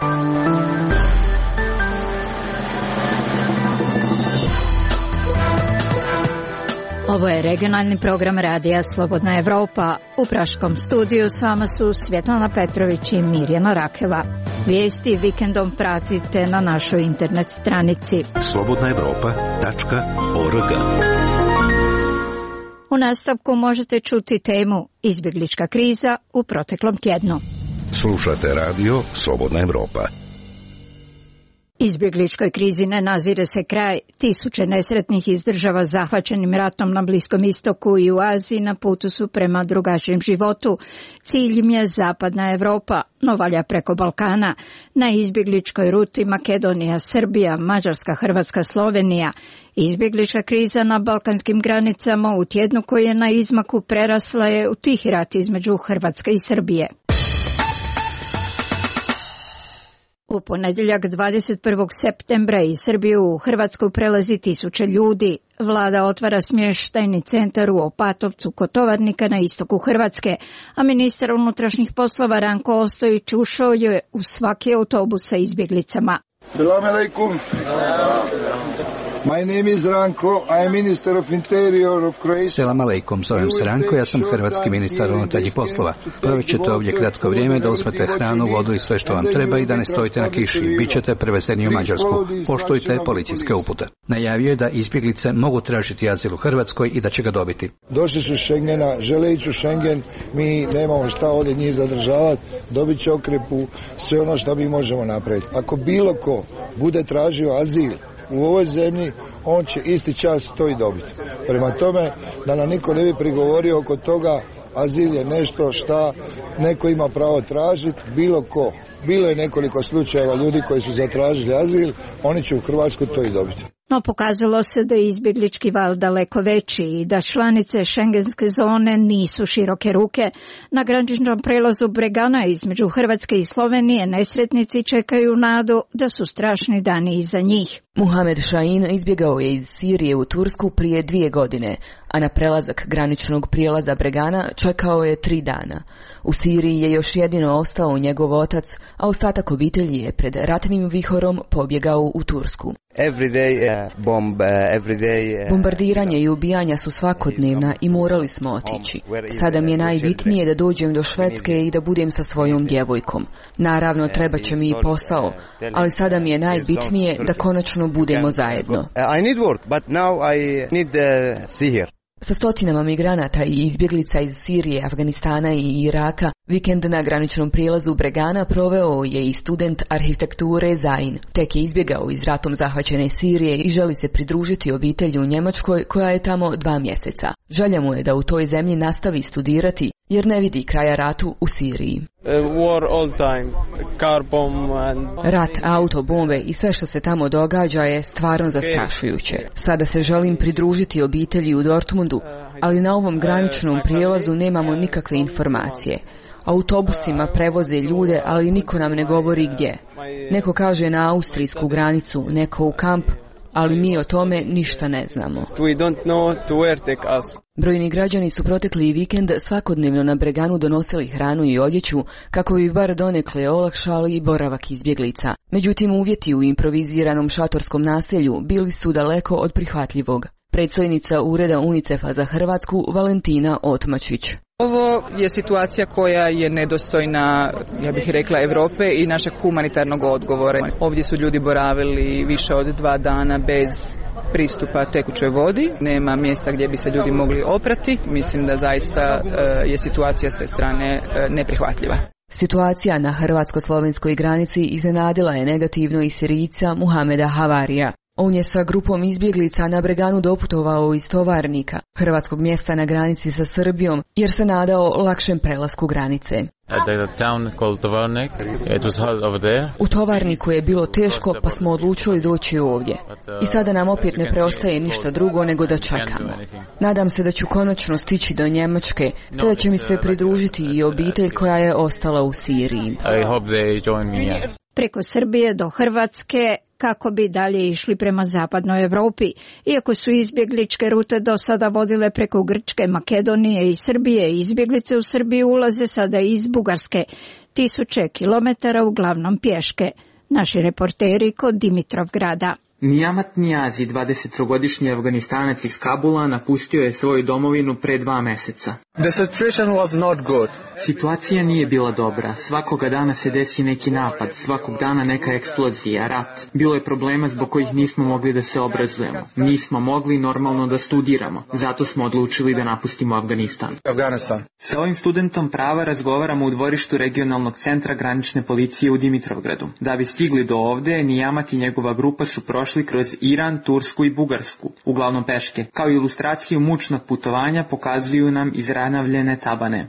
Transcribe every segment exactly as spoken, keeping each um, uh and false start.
Ovo je regionalni program radija Slobodna Evropa. U praškom studiju s vama su Svjetlana Petrović i Mirjana Rakela. Vijesti vikendom pratite na našoj internet stranici slobodna evropa tačka org. U nastavku možete čuti temu Izbjeglička kriza u proteklom tjednu. Slušate radio Slobodna Evropa. Izbjegličkoj krizi ne nazire se kraj. Tisuće nesretnih iz država zahvaćenim ratom na Bliskom istoku i u Aziji na putu su prema drugačijem životu. Cilj im je Zapadna Evropa, no valja preko Balkana. Na izbjegličkoj ruti Makedonija, Srbija, Mađarska, Hrvatska, Slovenija. Izbjeglička kriza na balkanskim granicama u tjednu koji je na izmaku prerasla je u tihi rat između Hrvatske i Srbije. U ponedjeljak dvadeset prvog septembra iz Srbije u Hrvatsku prelazi tisuće ljudi. Vlada otvara smještajni centar u Opatovcu kod Tovarnika na istoku Hrvatske, a ministar unutrašnjih poslova Ranko Ostojić ušao je u svaki autobus sa izbjeglicama. Selam alaikum. My name is Ranko, I am Minister of Interior of Croatia. Selam alaikum, zovem se Ranko, ja sam hrvatski ministar unutarnjih poslova. Provjećete ovdje kratko vrijeme da uzmete hranu, vodu i sve što vam treba i da ne stojite na kiši. Bićete prevezeni u Mađarsku. Poštujte policijske upute. Najavio je da izbjeglice mogu tražiti azil u Hrvatskoj i da će ga dobiti. Došli su iz Schengena, žele ići u Schengen, mi nemamo šta ovdje njih zadržavati, dobit će okrepu, sve ono što mi možemo napraviti. Ako bilo ko bude tražio azil u ovoj zemlji, on će isti čas to i dobiti. Prema tome, da nam niko ne bi prigovorio oko toga, azil je nešto što neko ima pravo tražiti, bilo ko. Bilo je nekoliko slučajeva ljudi koji su zatražili azil, oni će u Hrvatsku to i dobiti. No pokazalo se da je izbjeglički val daleko veći i da članice šengenske zone nisu široke ruke. Na graničnom prelazu Bregana između Hrvatske i Slovenije nesretnici čekaju nadu da su strašni dani iza njih. Muhamed Šahin izbjegao je iz Sirije u Tursku prije dvije godine, a na prelazak graničnog prijelaza Bregana čekao je tri dana. U Siriji je još jedino ostao njegov otac, a ostatak obitelji je pred ratnim vihorom pobjegao u Tursku. Every day, uh, bomb, uh, every day, uh, Bombardiranje i ubijanja su svakodnevna i morali smo otići. Sada mi je najbitnije da dođem do Švedske i da budem sa svojom djevojkom. Naravno, treba će mi i posao, ali sada mi je najbitnije da konačno budemo zajedno. I need work, but now I need uh, see here. Sa stotinama migranata i izbjeglica iz Sirije, Afganistana i Iraka, vikend na graničnom prijelazu Bregana proveo je i student arhitekture Zain. Tek je izbjegao iz ratom zahvaćene Sirije i želi se pridružiti obitelji u Njemačkoj koja je tamo dva mjeseca. Želja mu je da u toj zemlji nastavi studirati jer ne vidi kraja ratu u Siriji. Rat, auto, bombe i sve što se tamo događa je stvarno zastrašujuće. Sada se želim pridružiti obitelji u Dortmundu, ali na ovom graničnom prijelazu nemamo nikakve informacije. Autobusima prevoze ljude, ali niko nam ne govori gdje. Neko kaže na austrijsku granicu, neko u kamp, ali mi o tome ništa ne znamo. Brojni građani su protekli vikend svakodnevno na Breganu donosili hranu i odjeću kako bi bar donekle olakšali boravak izbjeglica. Međutim, uvjeti u improviziranom šatorskom naselju bili su daleko od prihvatljivog. Predstojnica Ureda UNICEF-a za Hrvatsku Valentina Otmačić. Ovo je situacija koja je nedostojna, ja bih rekla, Europe i našeg humanitarnog odgovora. Ovdje su ljudi boravili više od dva dana bez pristupa tekućoj vodi, nema mjesta gdje bi se ljudi mogli oprati. Mislim da zaista je situacija s te strane neprihvatljiva. Situacija na hrvatsko-slovenskoj granici iznenadila je negativno i Sirijca Muhameda Havarija. On je sa grupom izbjeglica na Breganu doputovao iz Tovarnika, hrvatskog mjesta na granici sa Srbijom, jer se nadao lakšem prelasku granice. U Tovarniku je bilo teško, pa smo odlučili doći ovdje. I sada nam opet ne preostaje ništa drugo nego da čekamo. Nadam se da ću konačno stići do Njemačke, te da će mi se pridružiti i obitelj koja je ostala u Siriji. Preko Srbije do Hrvatske kako bi dalje išli prema zapadnoj Europi. Iako su izbjegličke rute do sada vodile preko Grčke, Makedonije i Srbije, izbjeglice u Srbiju ulaze sada iz Bugarske, tisuće kilometara uglavnom pješke. Naši reporteri kod Dimitrovgrada. Nijamat Nijazi, dvadesettrogodišnji Afganistanac iz Kabula, napustio je svoju domovinu pre dva meseca. The situation was not good. Situacija nije bila dobra. Svakoga dana se desi neki napad, svakog dana neka eksplozija, rat. Bilo je problema zbog kojih nismo mogli da se obrazujemo. Nismo mogli normalno da studiramo. Zato smo odlučili da napustimo Afganistan. Afganistan. Sa ovim studentom prava razgovaramo u dvorištu regionalnog centra granične policije u Dimitrovgradu. Da bi stigli do ovde, Nijamat i njegova grupa su prošli kroz Iran, Tursku i Bugarsku, uglavnom peške. Kao ilustraciju mučnog putovanja pokazuju nam izranavljene tabane.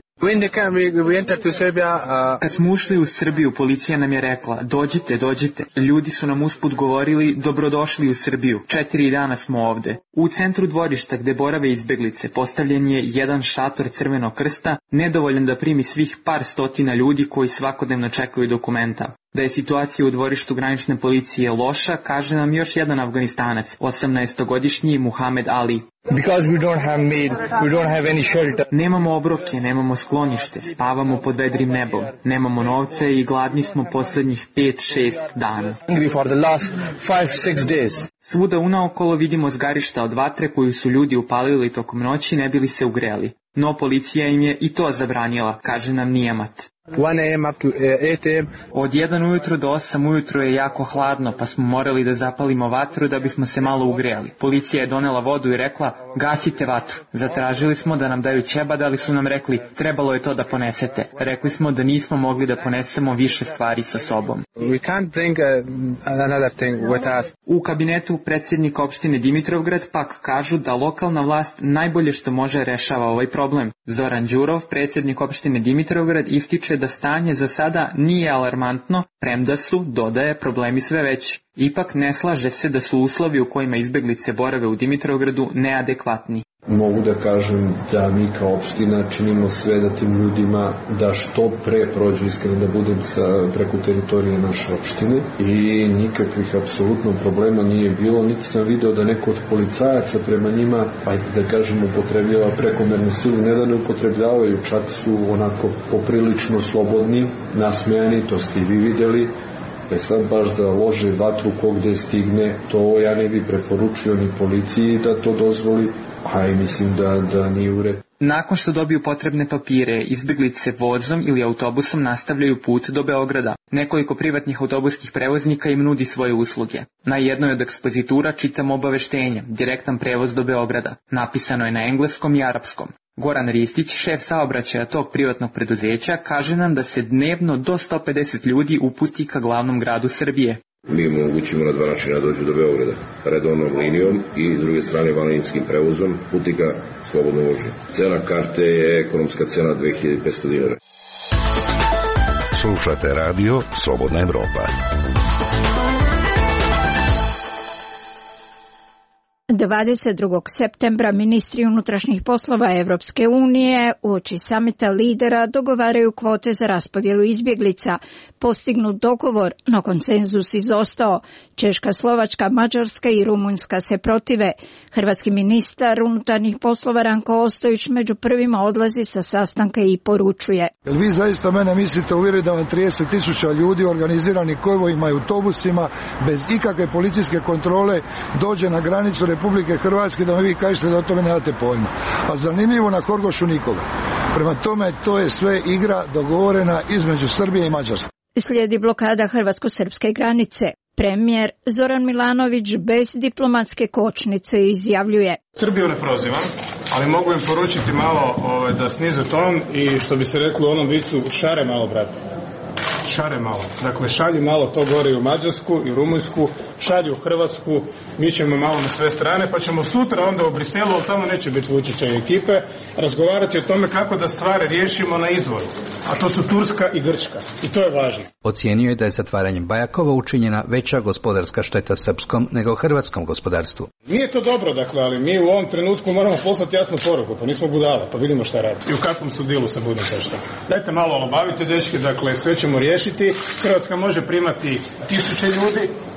Kad smo ušli u Srbiju, policija nam je rekla, dođite, dođite. Ljudi su nam usput govorili, dobrodošli u Srbiju. Četiri dana smo ovde. U centru dvorišta gde borave izbeglice postavljen je jedan šator Crvenog krsta, nedovoljan da primi svih par stotina ljudi koji svakodnevno čekaju dokumenta. Da je situacija u dvorištu granične policije loša, kaže nam još jedan Afganistanac, osamnaestogodišnji Muhamed Ali. Because we don't have meat, we don't have any shelter. Nemamo obroke, nemamo sklonište, spavamo pod vedrim nebom, nemamo novce i gladni smo poslednjih pet šest dana. For the last five six days. Svuda unaokolo vidimo zgarišta od vatre koju su ljudi upalili tokom noći ne bili se ugreli. No policija im je i to zabranila, kaže nam Nijamat. one a m up to eight a m Od jedan ujutro do osam ujutro je jako hladno, pa smo morali da zapalimo vatru da bismo se malo ugreli. Policija je donela vodu i rekla, gasite vatru. Zatražili smo da nam daju ćebad, ali su nam rekli, trebalo je to da ponesete. Rekli smo da nismo mogli da ponesemo više stvari sa sobom. We can't bring a, another thing with us. U kabinetu predsjednika opštine Dimitrovgrad pak kažu da lokalna vlast najbolje što može rešava ovaj problem. Zoran Đurov, predsjednik opštine Dimitrovgrad, ističe da stanje za sada nije alarmantno, premda su, dodaje, problemi sve veći. Ipak ne slaže se da su uslovi u kojima izbeglice borave u Dimitrovgradu neadekvatni. Mogu da kažem da mi kao opština činimo sve da tim ljudima da što pre prođu, iskreno da budem sa, preko teritorije naše opštine i nikakvih apsolutno problema nije bilo, niti sam video da neko od policajaca prema njima, ajde da kažem, upotrebljava prekomernu silu, ne da ne upotrebljavaju, čak su onako poprilično slobodni, nasmejani, to ste i vi vidjeli. E sad baš da lože vatru ko gde stigne, to ja ne bi preporučio ni policiji da to dozvoli, a i mislim da, da nije u redu. Nakon što dobiju potrebne papire, izbeglice vozom ili autobusom nastavljaju put do Beograda. Nekoliko privatnih autobuskih prevoznika im nudi svoje usluge. Na jednoj od ekspozitura čitamo obaveštenje, direktan prevoz do Beograda. Napisano je na engleskom i arapskom. Goran Ristić, šef saobraćaja tog privatnog preduzeća, kaže nam da se dnevno do sto pedeset ljudi uputi ka glavnom gradu Srbije. Mi omogućimo na dva načina dođu do Beograda, redovnom linijom i s druge strane vanlinskim prevozom, putnika slobodno vožnje. Cena karte je ekonomska cena dve hiljade petsto dinara. Slušate radio Slobodna Evropa. dvadeset drugog septembra ministri unutrašnjih poslova Evropske unije uoči samita lidera dogovaraju kvote za raspodjelu izbjeglica. Postignut dogovor, no konsenzus izostao. Češka, Slovačka, Mađarska i Rumunjska se protive. Hrvatski ministar unutarnjih poslova Ranko Ostojić među prvima odlazi sa sastanka i poručuje. Jel vi zaista mene mislite uvjeriti da vam trideset tisuća ljudi organizirani konvojima i autobusima bez ikakve policijske kontrole dođe na granicu Republike Hrvatske da mi vi kažete da o tome nemate pojma. A zanimljivo, na Horgošu nikoga. Prema tome, to je sve igra dogovorena između Srbije i Mađarske. Slijedi blokada hrvatsko-srpske granice. Premijer Zoran Milanović bez diplomatske kočnice izjavljuje: Srbiju ne prozivam, ali mogu im poručiti malo ovaj, da snize ton i što bi se reklo u onom vicu, šare malo, brate. Šare malo. Dakle, šalju malo to gore u Mađarsku i Rumunjsku, šalju u Hrvatsku, mi ćemo malo na sve strane, pa ćemo sutra onda u Briselu, ali tamo neće biti Vučića i ekipe, razgovarati o tome kako da stvari riješimo na izvoru. A to su Turska i Grčka. I to je važno. Ocijenio je da je zatvaranjem Bajakova učinjena veća gospodarska šteta srpskom nego hrvatskom gospodarstvu. Nije to dobro, dakle, ali mi u ovom trenutku moramo poslati jasnu poruku, pa nismo budale, pa vidimo šta radi. I u kakvom su dilu sa Budimpeštom. Dajte malo olabavite, dečki, dakle, sve ćemo riješiti. Hrvatska može primati tisuće ljudi,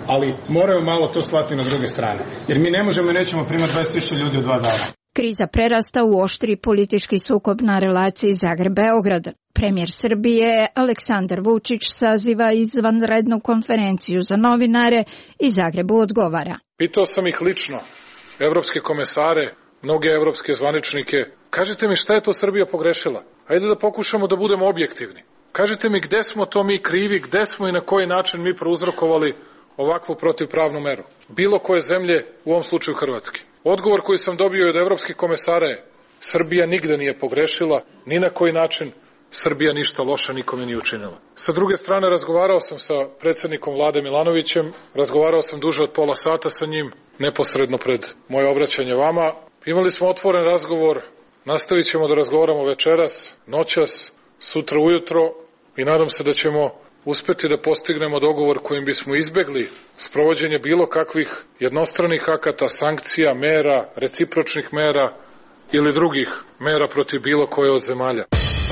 ali moraju malo to slati na druge strane. Jer mi ne možemo i nećemo primati dvadeset tisuća ljudi u dva dana. Kriza prerasta u oštri politički sukob na relaciji Zagreb-Beograd. Premijer Srbije Aleksandar Vučić saziva izvanrednu konferenciju za novinare i Zagrebu odgovara. Pitao sam ih lično, evropske komesare, mnoge evropske zvaničnike, kažite mi šta je to Srbija pogrešila? Ajde da pokušamo da budemo objektivni. Kažite mi gde smo to mi krivi, gde smo i na koji način mi prouzrokovali ovakvu protivpravnu meru. Bilo koje zemlje, u ovom slučaju Hrvatske. Odgovor koji sam dobio od evropskih komesara je: Srbija nigde nije pogrešila, ni na koji način Srbija ništa loša nikome nije učinila. Sa druge strane, razgovarao sam sa predsjednikom Vlade Milanovićem, razgovarao sam duže od pola sata sa njim, neposredno pred moje obraćanje vama. Imali smo otvoren razgovor, nastavit ćemo da razgovaramo večeras, noćas, sutra ujutro i nadam se da ćemo uspeti da postignemo dogovor kojim bismo izbegli sprovođenje bilo kakvih jednostranih akata, sankcija, mera, recipročnih mera ili drugih mera protiv bilo koje od zemalja.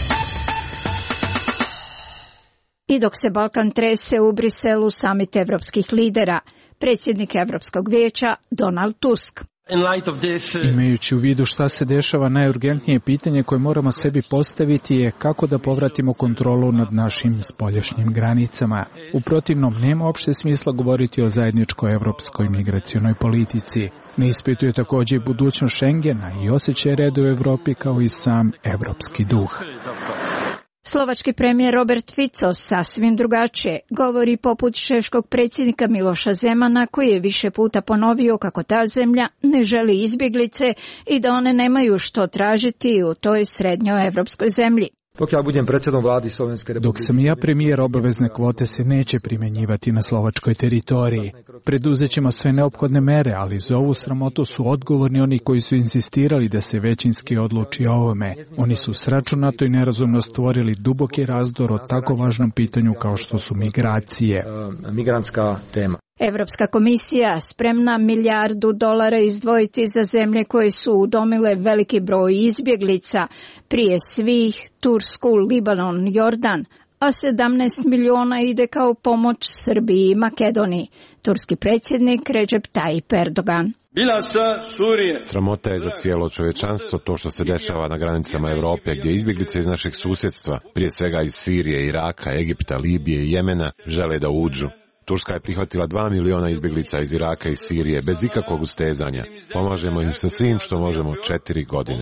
I dok se Balkan trese u Briselu samit evropskih lidera, predsjednik Evropskog vijeća Donald Tusk. Imajući u vidu šta se dešava, najurgentnije pitanje koje moramo sebi postaviti je kako da povratimo kontrolu nad našim spoljašnjim granicama. U protivnom, nema opšte smisla govoriti o zajedničkoj evropskoj migracionoj politici. Ne ispituje također i budućnost Schengena i osjećaj reda u Evropi kao i sam evropski duh. Slovački premijer Robert Fico sasvim drugačije govori poput češkog predsjednika Miloša Zemana, koji je više puta ponovio kako ta zemlja ne želi izbjeglice i da one nemaju što tražiti u toj srednjoevropskoj zemlji. Dok ja budem predsjedom vladi Slovenske republike. Dok sam ja premijer, obavezne kvote se neće primjenjivati na slovačkoj teritoriji. Preduzet ćemo sve neophodne mere, ali za ovu sramotu su odgovorni oni koji su insistirali da se većinski odluči o ovome. Oni su sračunato i nerazumno stvorili duboki razdor o tako važnom pitanju kao što su migracije. Migrantska tema. Evropska komisija spremna milijardu dolara izdvojiti za zemlje koje su udomile veliki broj izbjeglica, prije svih Tursku, Libanon, Jordan, a sedamnaest miliona ide kao pomoć Srbiji i Makedoniji. Turski predsjednik Recep Tayyip Erdogan. Sramota je za cijelo čovječanstvo to što se dešava na granicama Europe, gdje izbjeglice iz našeg susjedstva, prije svega iz Sirije, Iraka, Egipta, Libije i Jemena, žele da uđu. Turska je prihvatila dva miliona izbjeglica iz Iraka i Sirije bez ikakvog ustezanja. Pomažemo im sa svim što možemo četiri godine.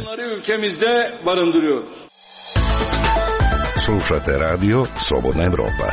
Slušate radio Slobodna Evropa.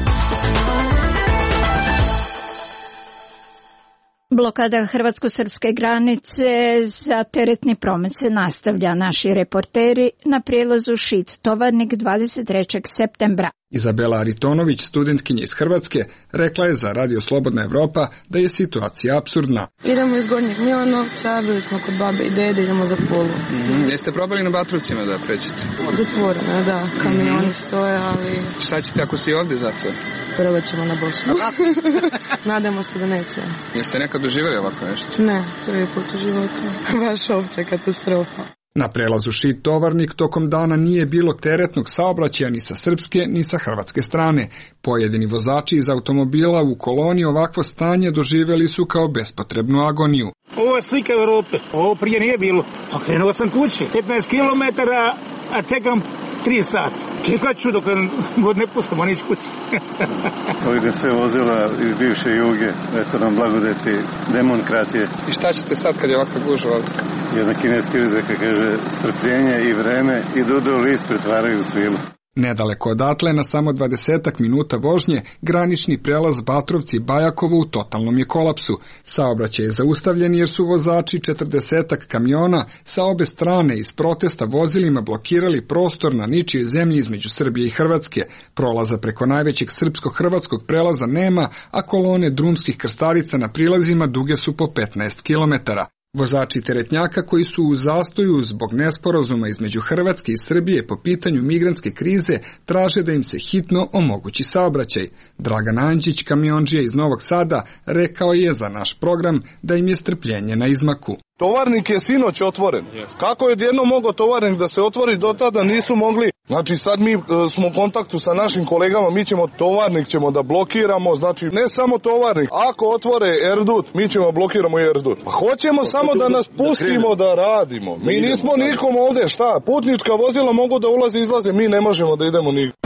Blokada hrvatsko-srpske granice za teretni promet se nastavlja. Naši reporteri na prijelazu Šid-Tovarnik dvadeset trećeg septembra. Izabela Aritonović, studentkinja iz Hrvatske, rekla je za Radio Slobodna Evropa da je situacija apsurdna. Idemo iz Gornjeg Milanovca, bili smo kod babe i dede, idemo za Pulu. Mm-hmm. Jeste probali na Batrovcima da pređete? Zatvoreno, da, kamioni mm-hmm. stoje, ali... Šta ćete ako ste i ovdje zatvor? Prvo ćemo na Bosnu. Nadamo se da neće. Jeste nekad doživjeli ovako nešto? Ne, prvi put u životu. Baš opća katastrofa. Na prelazu Šid-Tovarnik tokom dana nije bilo teretnog saobraćaja ni sa srpske ni sa hrvatske strane. Pojedini vozači iz automobila u koloni ovakvo stanje doživjeli su kao bespotrebnu agoniju. Ovo je slika Europe. Ovo prije nije bilo. Okrenuo sam kući. petnaest kilometara, a čekam tri sata. Čekat ću dok god ne pustimo nić kući. Ovdje sve vozila iz bivše Juge. Eto nam blagodeti demokratije. I šta ćete sad kad je ovakva gužva ovdje? Jedna kineska izreka kaže strpljenje i vreme i dudu list pretvaraju u svilu. Nedaleko odatle, na samo dvadesetak minuta vožnje, granični prelaz Batrovci-Bajakovo u totalnom je kolapsu. Saobraćaj je zaustavljen jer su vozači četrdesetak kamiona sa obe strane iz protesta vozilima blokirali prostor na ničijoj zemlji između Srbije i Hrvatske. Prolaza preko najvećeg srpsko-hrvatskog prelaza nema, a kolone drumskih krstarica na prilazima duge su po petnaest kilometara. Vozači teretnjaka koji su u zastoju zbog nesporazuma između Hrvatske i Srbije po pitanju migrantske krize traže da im se hitno omogući saobraćaj. Dragan Andžić, kamiondžija iz Novog Sada, rekao je za naš program da im je strpljenje na izmaku. Tovarnik je sinoć otvoren. Kako je jedno mogao tovarnik da se otvori, do tada nisu mogli Znači sad mi e, smo u kontaktu sa našim kolegama, mi ćemo tovarnik ćemo da blokiramo, znači ne samo tovarnik, ako otvore Erdut, mi ćemo blokiramo i Erdut. Pa hoćemo pa, samo da nas pustimo da, da radimo. Mi da nismo nikom ovde, šta, putnička vozila mogu da ulaze i izlaze, mi ne možemo da idemo nigdje.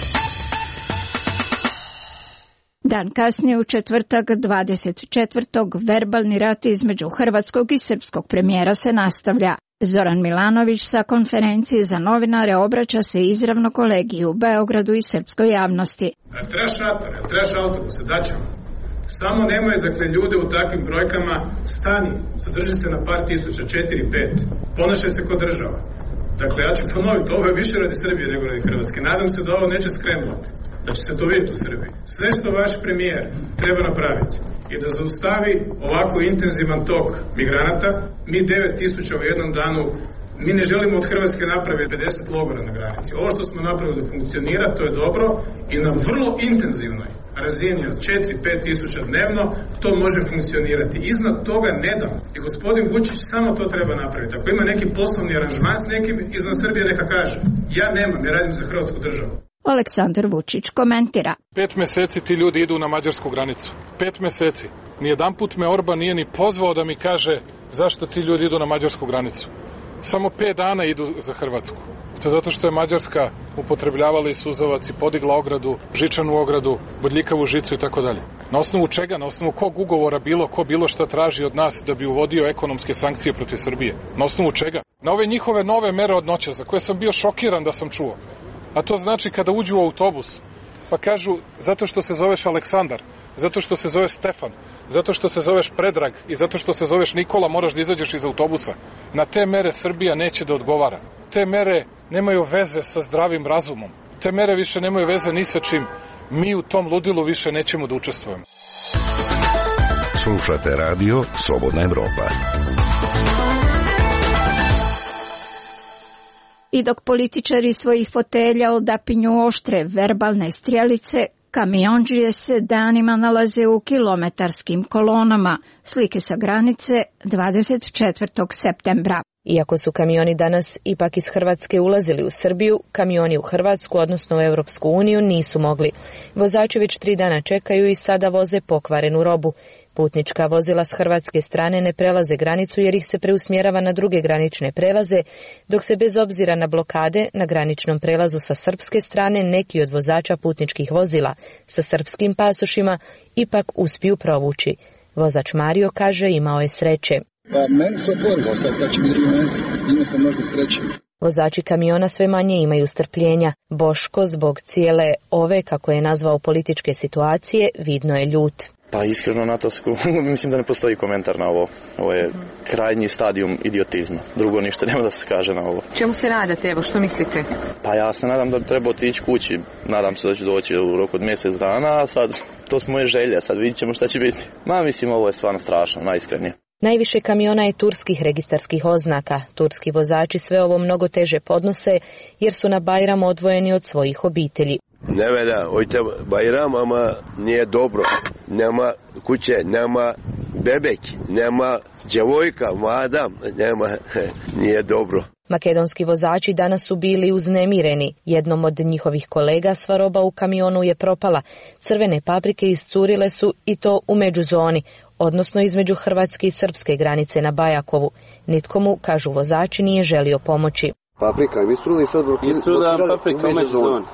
Dan kasnije u četvrtak dvadeset četvrtog verbalni rat između hrvatskog i srpskog premijera se nastavlja. Zoran Milanović sa konferencije za novinare obraća se izravno kolegiji u Beogradu i srpskoj javnosti. Treba šator, treba autobuse, daćemo. Samo nemoj, dakle, ljude u takvim brojkama, stani, zadrži se na par tisuća, četiri, pet. Ponašaj se kao država. Dakle, ja ću ponoviti, ovo je više radi Srbije nego radi Hrvatske. Nadam se da ovo neće skremlati, da će se to vidjeti u Srbiji. Sve što vaš premijer treba napraviti i da zaustavi ovako intenzivan tok migranata. Mi devet tisuća u jednom danu, mi ne želimo od Hrvatske napraviti pedeset logora na granici. Ovo što smo napravili da funkcionira, to je dobro i na vrlo intenzivnoj razini od četiri do pet tisuća dnevno to može funkcionirati. Iznad toga ne dam. I gospodin Vučić samo to treba napraviti. Ako ima neki poslovni aranžman s nekim iznad Srbije, neka kaže. Ja nemam, ja radim za Hrvatsku državu. Aleksandar Vučić komentira. Pet meseci ti ljudi idu na mađarsku granicu. Pet meseci. Nijedanput me Orban nije ni pozvao da mi kaže zašto ti ljudi idu na mađarsku granicu. Samo pet dana idu za Hrvatsku. To je zato što je Mađarska upotrebljavala i suzavac i podigla ogradu, žičanu ogradu, bodljikavu žicu i tako dalje. Na osnovu čega? Na osnovu kog ugovora bilo ko bilo šta traži od nas da bi uvodio ekonomske sankcije protiv Srbije? Na osnovu čega? Na ove njihove nove mere od noća za koje sam bio šokiran da sam čuo. A to znači kada uđu u autobus, pa kažu zato što se zoveš Aleksandar, zato što se zoveš Stefan, zato što se zoveš Predrag i zato što se zoveš Nikola, moraš da izađeš iz autobusa. Na te mere Srbija neće da odgovara. Te mere nemaju veze sa zdravim razumom. Te mere više nemaju veze ni sa čim. Mi u tom ludilu više nećemo da učestvujemo. Slušate radio Slobodna Evropa. I dok političari svojih fotelja odapinju oštre verbalne strijelice, kamiondžije se danima nalaze u kilometarskim kolonama. Slike sa granice dvadeset četvrtog septembra. Iako su kamioni danas ipak iz Hrvatske ulazili u Srbiju, kamioni u Hrvatsku, odnosno u Europsku uniju, nisu mogli. Vozači već tri dana čekaju i sada voze pokvarenu robu. Putnička vozila s hrvatske strane ne prelaze granicu jer ih se preusmjerava na druge granične prelaze, dok se bez obzira na blokade na graničnom prelazu sa srpske strane neki od vozača putničkih vozila sa srpskim pasošima ipak uspiju provući. Vozač Mario kaže imao je sreće. Pa meni se otvorilo sad kad će mi drugo mjesto, imao sam možda sreće. Vozači kamiona sve manje imaju strpljenja. Boško zbog cijele ove, kako je nazvao, političke situacije, vidno je ljut. Pa iskreno na to mislim da ne postoji komentar na ovo. Ovo je krajnji stadijum idiotizma. Drugo ništa nema da se kaže na ovo. Čemu se nadate, evo što mislite? Pa ja se nadam da bi trebao otići kući. Nadam se da ću doći u roku od mjesec dana, a sad to su moje želje, sad vidit ćemo šta će biti. Ma mislim ovo je stvarno strašno, najiskrenije. Najviše kamiona je turskih registarskih oznaka. Turski vozači sve ovo mnogo teže podnose jer su na Bajram odvojeni od svojih obitelji. Ne velja, ojte Bajram, ama nije dobro. Nema kuće, nema bebek, nema djevojka, mlada, nema, nije dobro. Makedonski vozači danas su bili uznemireni. Jednom od njihovih kolega sva roba u kamionu je propala. Crvene paprike iscurile su i to u međuzoni, odnosno između hrvatske i srpske granice na Bajakovu. Nitko mu, kažu vozači, nije želio pomoći. Paprika, istruli sad blokirali? Istrula paprika u međuzoni.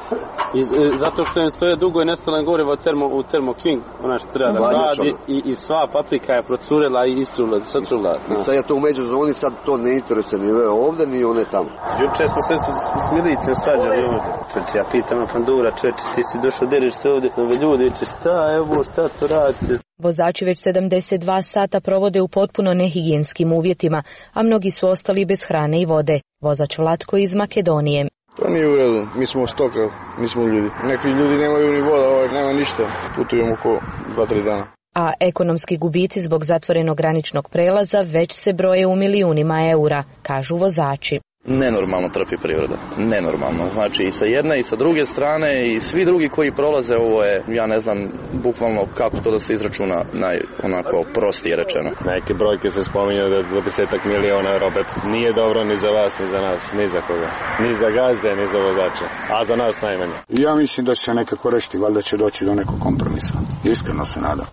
Zato što im stoje dugo i nestalo gorivo termo, u Thermo King, ona što treba da radi, i, i sva paprika je procurela i istrula, satrula. I sad je to u međuzoni, sad to ne interesuje ni ove ovdje, ni one tamo. Juče smo sve s, s milicom svađali ovdje. Čeče, ja pitam Pandura, čeče, ti si došao, deriš se ovdje, nove ljudi, če, šta, evo, šta to radite? Vozači već sedamdeset dva sata provode u potpuno nehigijenskim uvjetima, a mnogi su ostali bez hrane i vode. Vozač Vlatko iz Makedonije. To nije u redu, mi smo stoka, nismo ljudi. Neki ljudi nemaju ni voda, ovaj, nema ništa, putujemo oko dva tri dana. A ekonomski gubici zbog zatvorenog graničnog prelaza već se broje u milijunima eura, kažu vozači. Nenormalno trpi priroda, nenormalno. Znači i sa jedne i sa druge strane i svi drugi koji prolaze, ovo je, ja ne znam bukvalno kako to da se izračuna, naj, onako prostije rečeno. Neke brojke se spominju da dvadesetak miliona eura, opet nije dobro ni za vas, ni za nas, ni za koga. Ni za gazde, ni za vozače, a za nas najmanje. Ja mislim da će se nekako rešiti, valjda će doći do nekog kompromisa. Iskreno se nadam.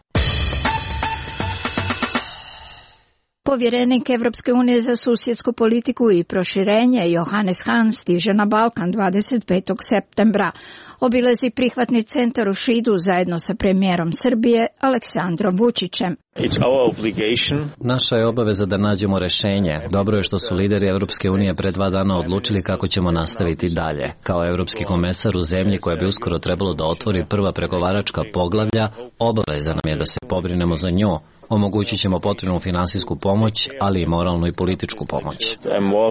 Povjerenik Evropske unije za susjedsku politiku i proširenje Johannes Hahn stiže na Balkan dvadeset petog septembra. Obilazi prihvatni centar u Šidu zajedno sa premijerom Srbije Aleksandrom Vučićem. Naša je obaveza da nađemo rešenje. Dobro je što su lideri Evropske unije pre dva dana odlučili kako ćemo nastaviti dalje. Kao evropski komesar u zemlji koja bi uskoro trebalo da otvori prva pregovaračka poglavlja, obaveza nam je da se pobrinemo za nju. Omogućit ćemo potrebnu finansijsku pomoć, ali i moralnu i političku pomoć.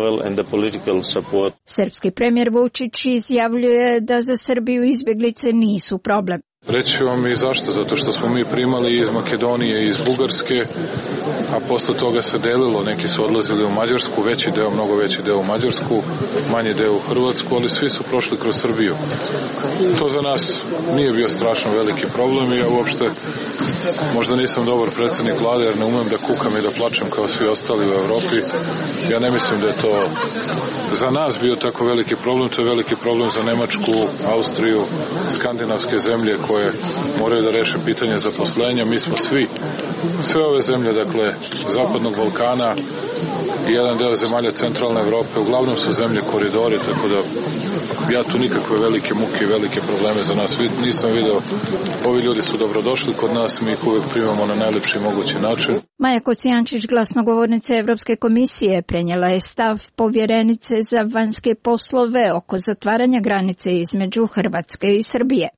Srpski premijer Vučić izjavljuje da za Srbiju izbjeglice nisu problem. Reći vam i zašto, zato što smo mi primali iz Makedonije i iz Bugarske, a posle toga se delilo, neki su odlazili u Mađarsku, veći deo, mnogo veći deo u Mađarsku, manji deo u Hrvatsku, ali svi su prošli kroz Srbiju. To za nas nije bio strašno veliki problem i ja uopšte možda nisam dobar predsjednik vlade jer ne umem da kukam i da plačem kao svi ostali u Evropi. Ja ne mislim da je to za nas bio tako veliki problem, to je veliki problem za Nemačku, Austriju, skandinavske zemlje koje moraju da reše pitanje zaposlenja. Mi smo svi, sve ove zemlje, dakle, Zapadnog Balkana i jedan deo zemalja centralne Evrope, uglavnom su zemlje koridori, tako da ja tu nikakve velike muke i velike probleme za nas nisam video. Ovi ljudi su dobrodošli kod nas, mi ih uvijek primamo na najlepši mogući način. Maja Kocijančić, glasnogovornica Evropske komisije, prenijela je stav povjerenice za vanjske poslove oko zatvaranja granice između Hrvatske i Srbije.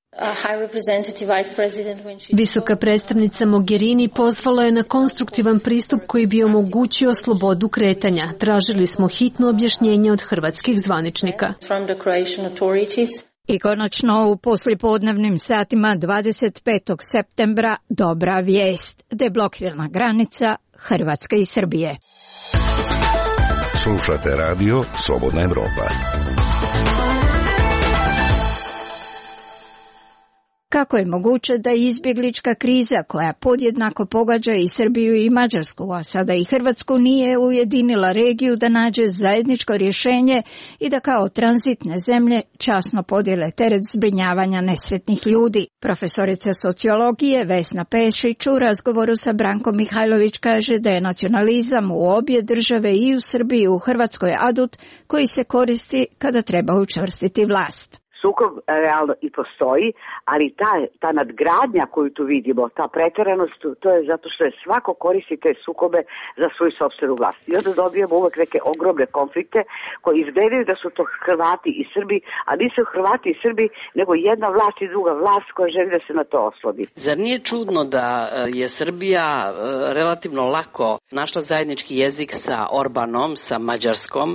Visoka predstavnica Mogherini pozvala je na konstruktivan pristup koji bi omogućio slobodu kretanja. Tražili smo hitno objašnjenje od hrvatskih zvaničnika. I konačno u poslijepodnevnim satima dvadeset petog septembra dobra vijest. Deblokirana granica Hrvatske i Srbije. Slušate radio Slobodna Evropa. Kako je moguće da izbjeglička kriza koja podjednako pogađa i Srbiju i Mađarsku, a sada i Hrvatsku, nije ujedinila regiju da nađe zajedničko rješenje i da kao tranzitne zemlje časno podijele teret zbrinjavanja nesretnih ljudi? Profesorica sociologije Vesna Pešić u razgovoru sa Brankom Mihajlović kaže da je nacionalizam u obje države, i u Srbiji i u Hrvatskoj, adut koji se koristi kada treba učvrstiti vlast. Sukob realno i postoji, ali ta, ta nadgradnja koju tu vidimo, ta pretjeranost, to je zato što je svako koristi te sukobe za svoju sopstvenu vlast. I onda dobijemo uvek neke ogromne konflikte koji izgledaju da su to Hrvati i Srbi, a nisu Hrvati i Srbi, nego jedna vlast i druga vlast koja želi da se na to oslodi. Zar nije čudno da je Srbija relativno lako našla zajednički jezik sa Orbanom, sa Mađarskom,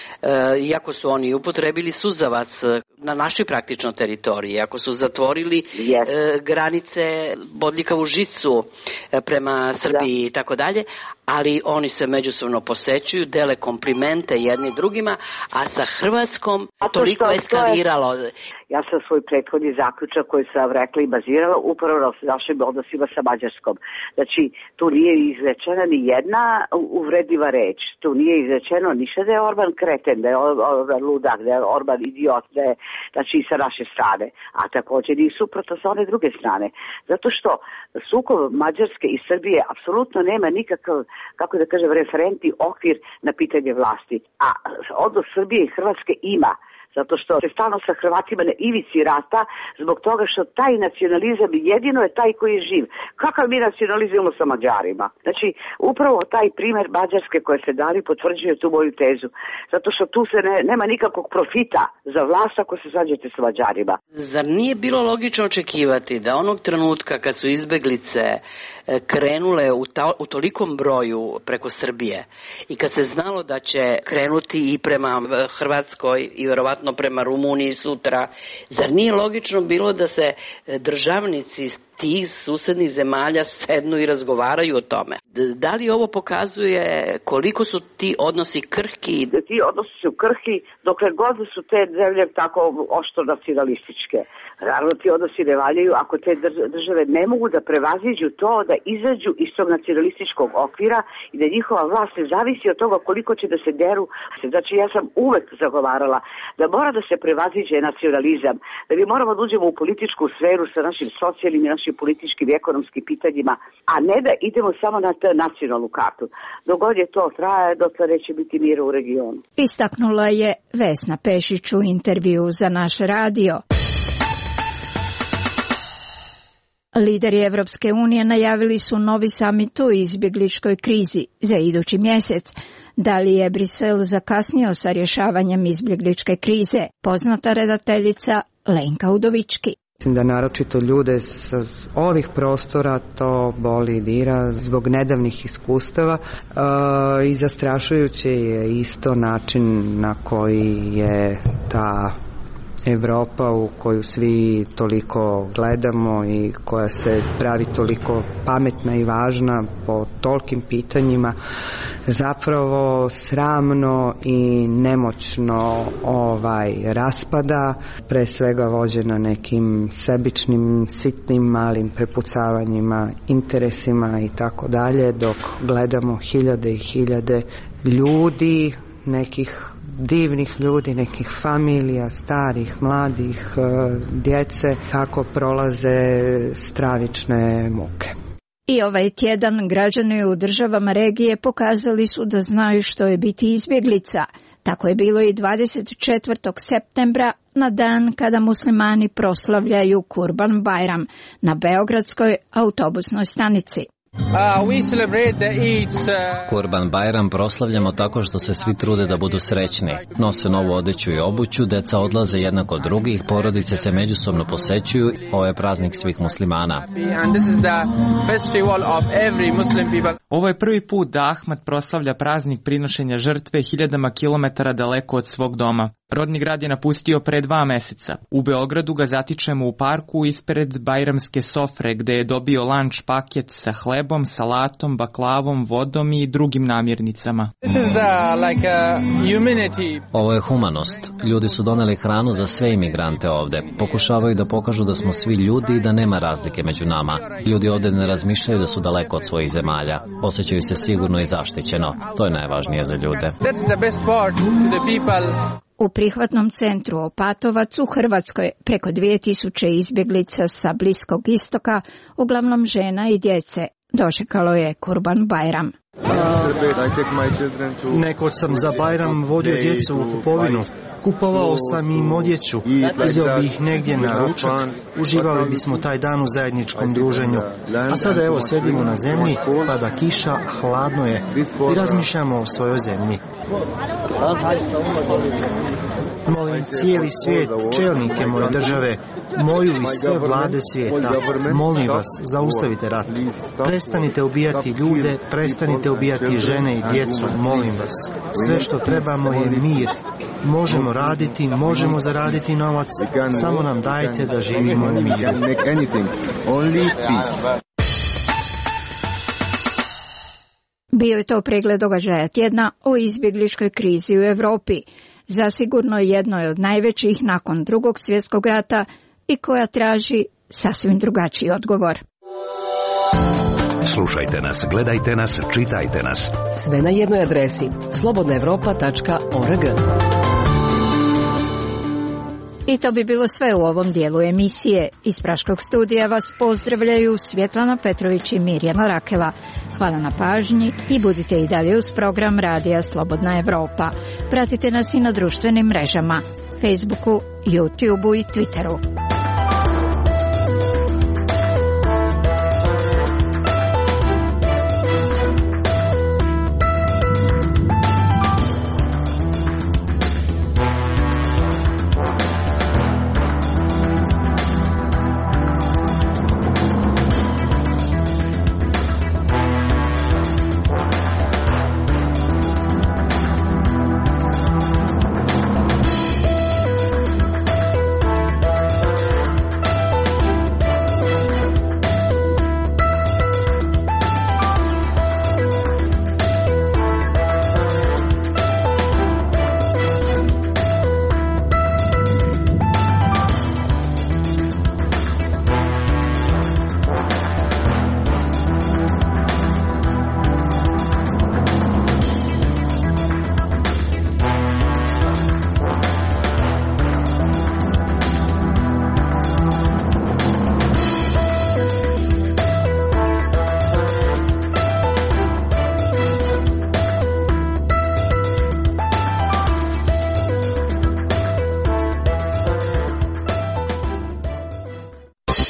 iako su oni upotrebili suzavac na našoj praktično teritoriji, ako su zatvorili yes. e, granice, bodljikavu žicu e, prema Srbiji da. I tako dalje, ali oni se međusobno posećuju, dele komplimente jedni drugima, a sa Hrvatskom a to toliko što, eskaliralo. To je, ja sam svoj prethodni zaključak koji sam rekla i bazirala upravo na našim odnosima sa Mađarskom. Znači, tu nije izrečena ni jedna uvredljiva reč, tu nije izrečeno ništa da je Orban kreten, da je Orban ludak, da je Orban idiot, da je, znači i sa naše strane, a također i suprotno sa one druge strane. Zato što sukob Mađarske i Srbije apsolutno nema nikakav, kako da kažem, referentni okvir na pitanje vlasti. A odnos Srbije i Hrvatske ima, zato što se stalno sa Hrvatima na ivici rata, zbog toga što taj nacionalizam jedino je taj koji je živ. Kakav mi nacionalizujemo sa Mađarima? Znači, upravo taj primjer Mađarske koje se dali potvrđuje tu moju tezu. Zato što tu se ne, nema nikakvog profita za vlast ako se sađete sa Mađarima. Zar nije bilo logično očekivati da onog trenutka kad su izbeglice krenule u, ta, u tolikom broju preko Srbije i kad se znalo da će krenuti i prema Hrvatskoj i vjerovatno prema Rumuniji sutra, zar nije logično bilo da se državnici tih susednih zemalja sednu i razgovaraju o tome. Da li ovo pokazuje koliko su ti odnosi krhki? Ti odnosi su krhki dokle god su te zemlje tako oštro nacionalističke. Naravno, ti odnosi ne valjaju ako te države ne mogu da prevaziđu to, da izađu iz tog nacionalističkog okvira i da njihova vlast ne zavisi od toga koliko će da se deru. Znači, ja sam uvek zagovarala da mora da se prevaziđe nacionalizam, da mi moramo da uđemo u političku sferu sa našim socijalnim i našim političkim i ekonomskim pitanjima, a ne da idemo samo na t- nacionalnu kartu. Dogod je to traje, dotle neće biti mira u regionu. Istaknula je Vesna Pešić u intervju za naš radio. Lideri Evropske unije najavili su novi samit o izbjegličkoj krizi za idući mjesec. Da li je Brisel zakasnio sa rješavanjem izbjegličke krize? Poznata redateljica Lenka Udovički. Mislim da naročito ljude sa ovih prostora to boli i dira zbog nedavnih iskustava e, i zastrašujuće je isto način na koji je ta Evropa u koju svi toliko gledamo i koja se pravi toliko pametna i važna po tolikim pitanjima zapravo sramno i nemoćno ovaj raspada, pre svega vođena nekim sebičnim, sitnim, malim prepucavanjima, interesima i tako dalje, dok gledamo hiljade i hiljade ljudi, nekih divnih ljudi, nekih familija, starih, mladih, djece, kako prolaze stravične muke. I ovaj tjedan građani u državama regije pokazali su da znaju što je biti izbjeglica. Tako je bilo i dvadeset četvrtog septembra, na dan kada muslimani proslavljaju Kurban Bajram na beogradskoj autobusnoj stanici. Uh, we celebrate the Eid. Uh... Kurban Bajram proslavljamo tako što se svi trude da budu srećni. Nose novu odeću i obuću, deca odlaze jednako od drugih, porodice se međusobno posećuju. Ovo je praznik svih muslimana. And this is the festival of every Muslim people. Ovo je prvi put da Ahmad proslavlja praznik prinošenja žrtve hiljadama kilometara daleko od svog doma. Rodni grad je napustio pre dva meseca. U Beogradu ga zatičemo u parku ispred Bajramske sofre, gde je dobio lanč paket sa hlebom, salatom, baklavom, vodom i drugim namirnicama. This is the, like, uh, humanity. Ovo je humanost. Ljudi su doneli hranu za sve imigrante ovde. Pokušavaju da pokažu da smo svi ljudi i da nema razlike među nama. Ljudi ovde ne razmišljaju da su daleko od svojih zemalja. Osjećaju se sigurno i zaštićeno. To je najvažnije za ljude. That's the best part to the people. U prihvatnom centru Opatovac u Hrvatskoj preko dvije tisuće izbjeglica sa Bliskog istoka, uglavnom žena i djece, dočekalo je Kurban Bajram. Nekoć sam za Bajram vodio djecu u kupovinu. Kupovao sam im odjeću, izveo bi ih negdje na ručak, uživali bismo taj dan u zajedničkom druženju. A sada evo sjedimo na zemlji, pada kiša, hladno je i razmišljamo o svojoj zemlji. Molim cijeli svijet, čelnike moje države, moju i sve vlade svijeta, molim vas, zaustavite rat. Prestanite ubijati ljude, prestanite ubijati žene i djecu, molim vas. Sve što trebamo je mir. Možemo raditi, možemo zaraditi novac, samo nam dajte da živimo u miru. Bio je to pregled događaja tjedna o izbjegličkoj krizi u Europi. Zasigurno jedno je od najvećih nakon Drugog svjetskog rata i koja traži sasvim drugačiji odgovor. Slušajte nas, gledajte nas, čitajte nas. Sve na jednoj adresi slobodna europa tačka org. I to bi bilo sve u ovom dijelu emisije. Iz Praškog studija vas pozdravljaju Svjetlana Petrović i Mirjana Rakela. Hvala na pažnji i budite i dalje uz program Radija Slobodna Evropa. Pratite nas i na društvenim mrežama, Facebooku, YouTubeu i Twitteru.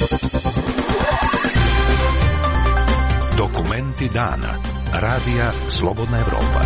Dokumenti dana. Radija Slobodna Evropa.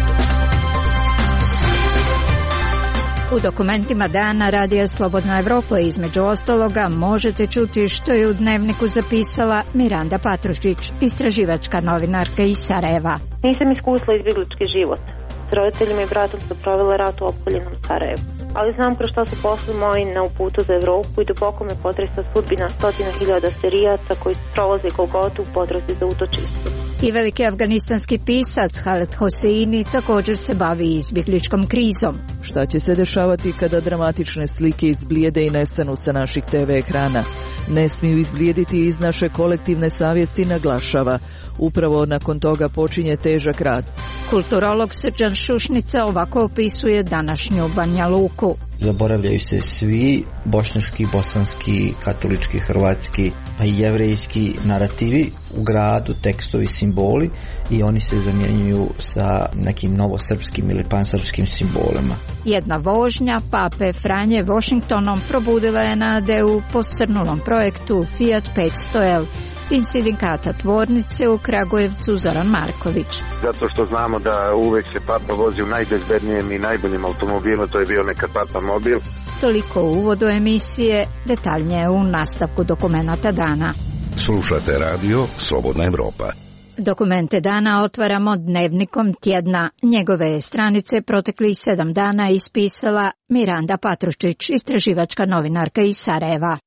U dokumentima dana Radija Slobodna Evropa između ostaloga možete čuti što je u Dnevniku zapisala Miranda Patrušić, istraživačka novinarka iz Sarajeva. Nisam iskusila izbjeglički život. S roditeljima i bratom su provela rat u opkoljenom Sarajevu. Ali znam kroz što su pošli moji na uputu za Evropu i duboko me potresa sudbina stotina hiljada Sirijaca koji prolaze Golgotu u potrazi za utočište. I veliki afganistanski pisac Khaled Hosseini također se bavi izbjegličkom krizom. Šta će se dešavati kada dramatične slike izblijede i nestanu sa naših te ve ekrana? Ne smiju izblijediti iz naše kolektivne savjesti, naglašava. Upravo nakon toga počinje težak rad. Kulturolog Srđan Šušnica ovako opisuje današnju Banja Luku. Zaboravljaju se svi bošnjački, bosanski, katolički, hrvatski pa i jevrejski narativi u gradu, tekstovi, simboli i oni se zamjenjuju sa nekim novosrpskim ili pansrpskim simbolima. Jedna vožnja Pape Franje Washingtonom probudila je nade u posrnulom projektu Fiat petsto L iz sindikata tvornice u Kragujevcu Zoran Marković. Zato što znamo da uvek se Papa vozi u najbezbednijem i najboljem automobilu, to je bio nekad Papa mobil. Toliko u uvodu emisije, detaljnije u nastavku dokumenata dana. Slušate radio Slobodna Evropa. Dokumente dana otvaramo Dnevnikom tjedna. Njegove stranice proteklih sedam dana ispisala Miranda Patrušić, istraživačka novinarka iz Sarajeva.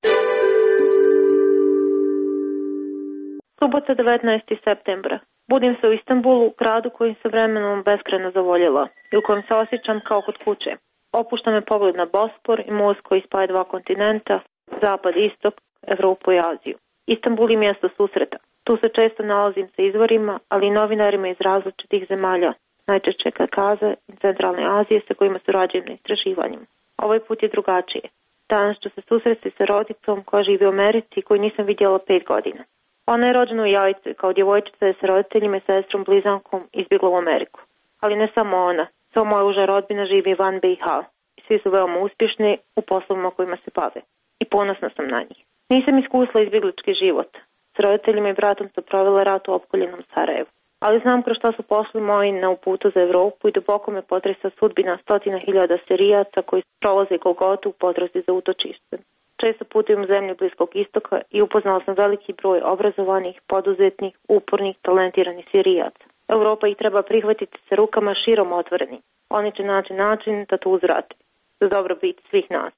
Subota devetnaesti septembra. Budim se u Istanbulu, gradu kojim se vremenom beskrajno zavoljela i u kojem se osjećam kao kod kuće. Opušta me pogled na Bospor i most koji spaja dva kontinenta, zapad i istok, Evropu i Aziju. Istanbul je mjesto susreta. Tu se često nalazim sa izvorima, ali i novinarima iz različitih zemalja, najčešće Kavkaza i Centralne Azije sa kojima surađujem na istraživanjima. Ovaj put je drugačije. Danas ću se susresti sa rodicom koja živi u Americi koju nisam vidjela pet godina. Ona je rođena u Jajcu i kao djevojčica je sa roditeljima i sestrom blizankom izbjegla u Ameriku. Ali ne samo ona, sva moja uža rodbina živi van be i ha i svi su veoma uspješni u poslovima kojima se bave. I ponosna sam na njih. Nisam iskusila izbjeglički život. S roditeljima i bratom su provela rat u opkoljenom Sarajevu. Ali znam kroz što su pošli moji na uputu za Evropu i duboko me potresa sudbina stotina hiljada Sirijaca koji prolaze Golgotu u potrazi za utočište. Često putujem u zemlju Bliskog istoka i upoznala sam veliki broj obrazovanih, poduzetnih, upornih, talentiranih Sirijaca. Europa ih treba prihvatiti sa rukama širom otvorenim. Oni će naći način da to uzvrate. Za dobrobit svih nas.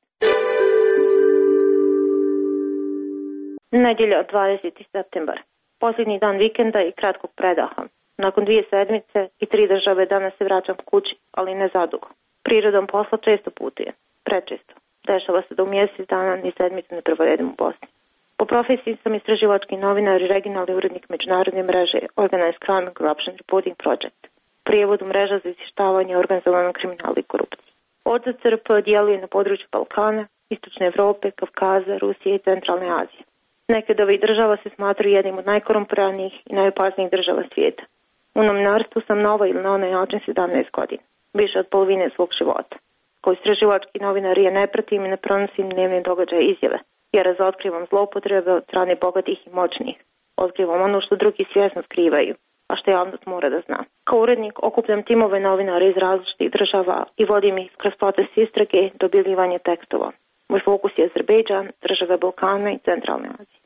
Nedjelja dvadeseti septembar. Posljednji dan vikenda i kratkog predaha. Nakon dvije sedmice i tri države danas se vraćam kući, ali ne zadugo. Prirodom posla često putuje. Prečesto. Dešava se da u mjesec dana ni sedmice ne provedem u Bosni. Po profesiji sam istraživački novinar i regionalni urednik međunarodne mreže Organized Crime and Corruption Reporting Project. Prijevodu mreža za izvještavanje organizovanog kriminala i korupcije. O D C R P djeluje na području Balkana, Istočne Evrope, Kavkaza, Rusije i Centralne Azije. Neke od ovih država se smatraju jednim od najkorumpiranijih i najopasnijih država svijeta. U novinarstvu sam na ovaj ili na onaj način sedamnaest godina, više od polovine svog života. Kao istraživački novinar je ne pratim i ne prenosim dnevne događaje izjave, jer razotkrivam zloupotrebe od strane bogatih i moćnih. Otkrivam ono što drugi svjesno skrivaju, a što javnost mora da zna. Kao urednik okupljam timove novinara iz različitih država i vodim ih kroz proces istrage do objavljivanja tekstova. Moj fokus je Azerbejdžan, države Balkana i Centralne Azije.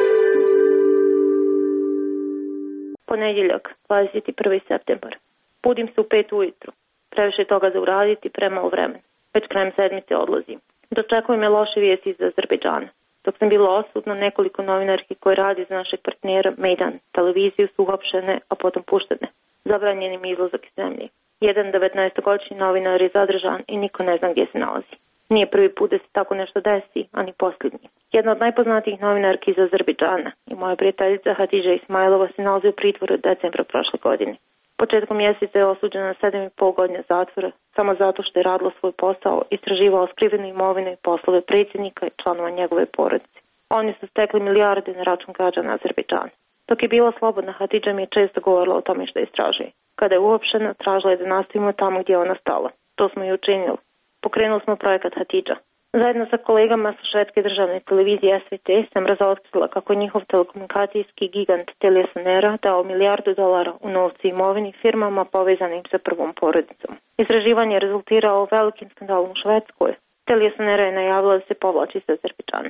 Ponedjeljak, dvadeset prvi septembar. Budim se u pet ujutru. Previše toga za uraditi, premalo vremena. Već krajem sedmice odlazim. Dočekuju me loše vijesti iz Azerbejdžana. Dok sam bila odsutna, nekoliko novinarki koji radi za našeg partnera Mejdan televiziju su uhapšene, a potom puštene. Zabranjen im izlazak iz zemlje. Jedan devetnaestogodišnji novinar je zadržan i niko ne zna gdje se nalazi. Nije prvi put da se tako nešto desi, ani posljednji. Jedna od najpoznatijih novinarki iz Azerbejdžana i moja prijateljica Hadidža Ismailova se nalazi u pritvoru od decembra prošle godine. Početkom mjeseca je osuđena na sedam i pol godine zatvora samo zato što je radila svoj posao, istraživala skrivenu imovinu i poslove predsjednika i članova njegove porodice. Oni su stekli milijarde na račun građana Azerbejdžana. Dok je bila slobodna, Hadidža mi je često govorila o tome što istražuje. Kada je uopštena, tražila je da nastavimo tamo gdje je ona stala. To smo i učinili. Pokrenuli smo projekat Hadidža. Zajedno sa kolegama sa švedske državne televizije S V T sam razotkrila kako njihov telekomunikacijski gigant TeliaSonera dao milijardu dolara u novcu imovini firmama povezanim sa prvom porodicom. Istraživanje je rezultiralo velikim skandalom u Švedskoj. TeliaSonera je najavila da se povlači sa Azerbejdžana.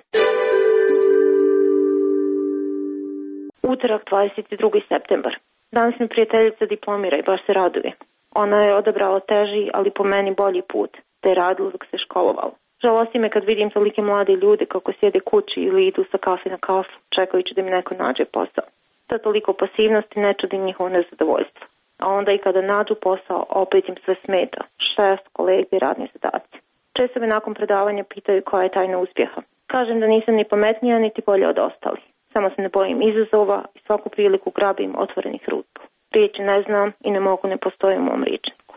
Utorak, dvadeset drugi septembar. Danas mi prijateljica diplomira i baš se raduje. Ona je odabrala teži, ali po meni bolji put, te je radila dok se školovala. Žalosti me kad vidim tolike mlade ljude kako sjede kući ili idu sa kafe na kafu, čekajući da mi neko nađe posao. Ta toliko pasivnosti ne čudim njihovo nezadovoljstvo. A onda i kada nađu posao, opet im sve smeta, šest, kolege i radni zadaci. Često me nakon predavanja pitaju koja je tajna uspjeha. Kažem da nisam ni pametnija niti bolja od ostalih. Samo se ne bojim izazova i svaku priliku grabim otvorenih ruku. Riječi ne znam i ne mogu ne postoje u mom riječniku.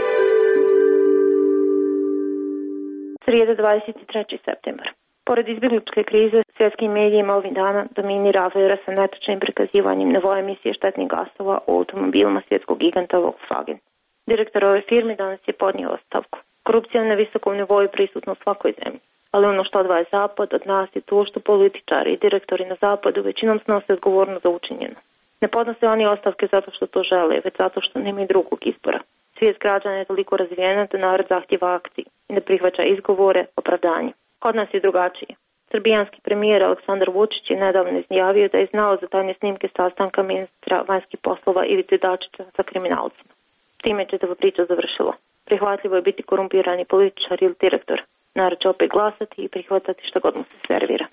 Srijeda, dvadeset treći septembar. Pored izbjegličke krize, svjetskim medijima ovih dana dominira afera sa netočnim prikazivanjem nivoa emisije štetnih gasova u automobilima svjetskog giganta Volkswagen. Direktor ove firme danas je podnio ostavku. Korupcija na visokom nivou je prisutna u svakoj zemlji, ali ono što odvaja Zapad od nas je to što političari i direktori na Zapadu većinom snose odgovornost za učinjeno. Ne podnose oni ostavke zato što to žele, već zato što nemaju drugog izbora. Svijest građana je toliko razvijena da narod zahtjeva akciji i ne prihvaća izgovore, opravdanje. Kod nas je drugačije. Srbijanski premijer Aleksandar Vučić je nedavno izjavio da je znao za tajne snimke sastanka ministra vanjskih poslova Ivice Dačića sa kriminalcima. Time je čitava priča završila. Prihvatljivo je biti korumpirani političar ili direktor. Narod će opet glasati i prihvatati što god mu se servira.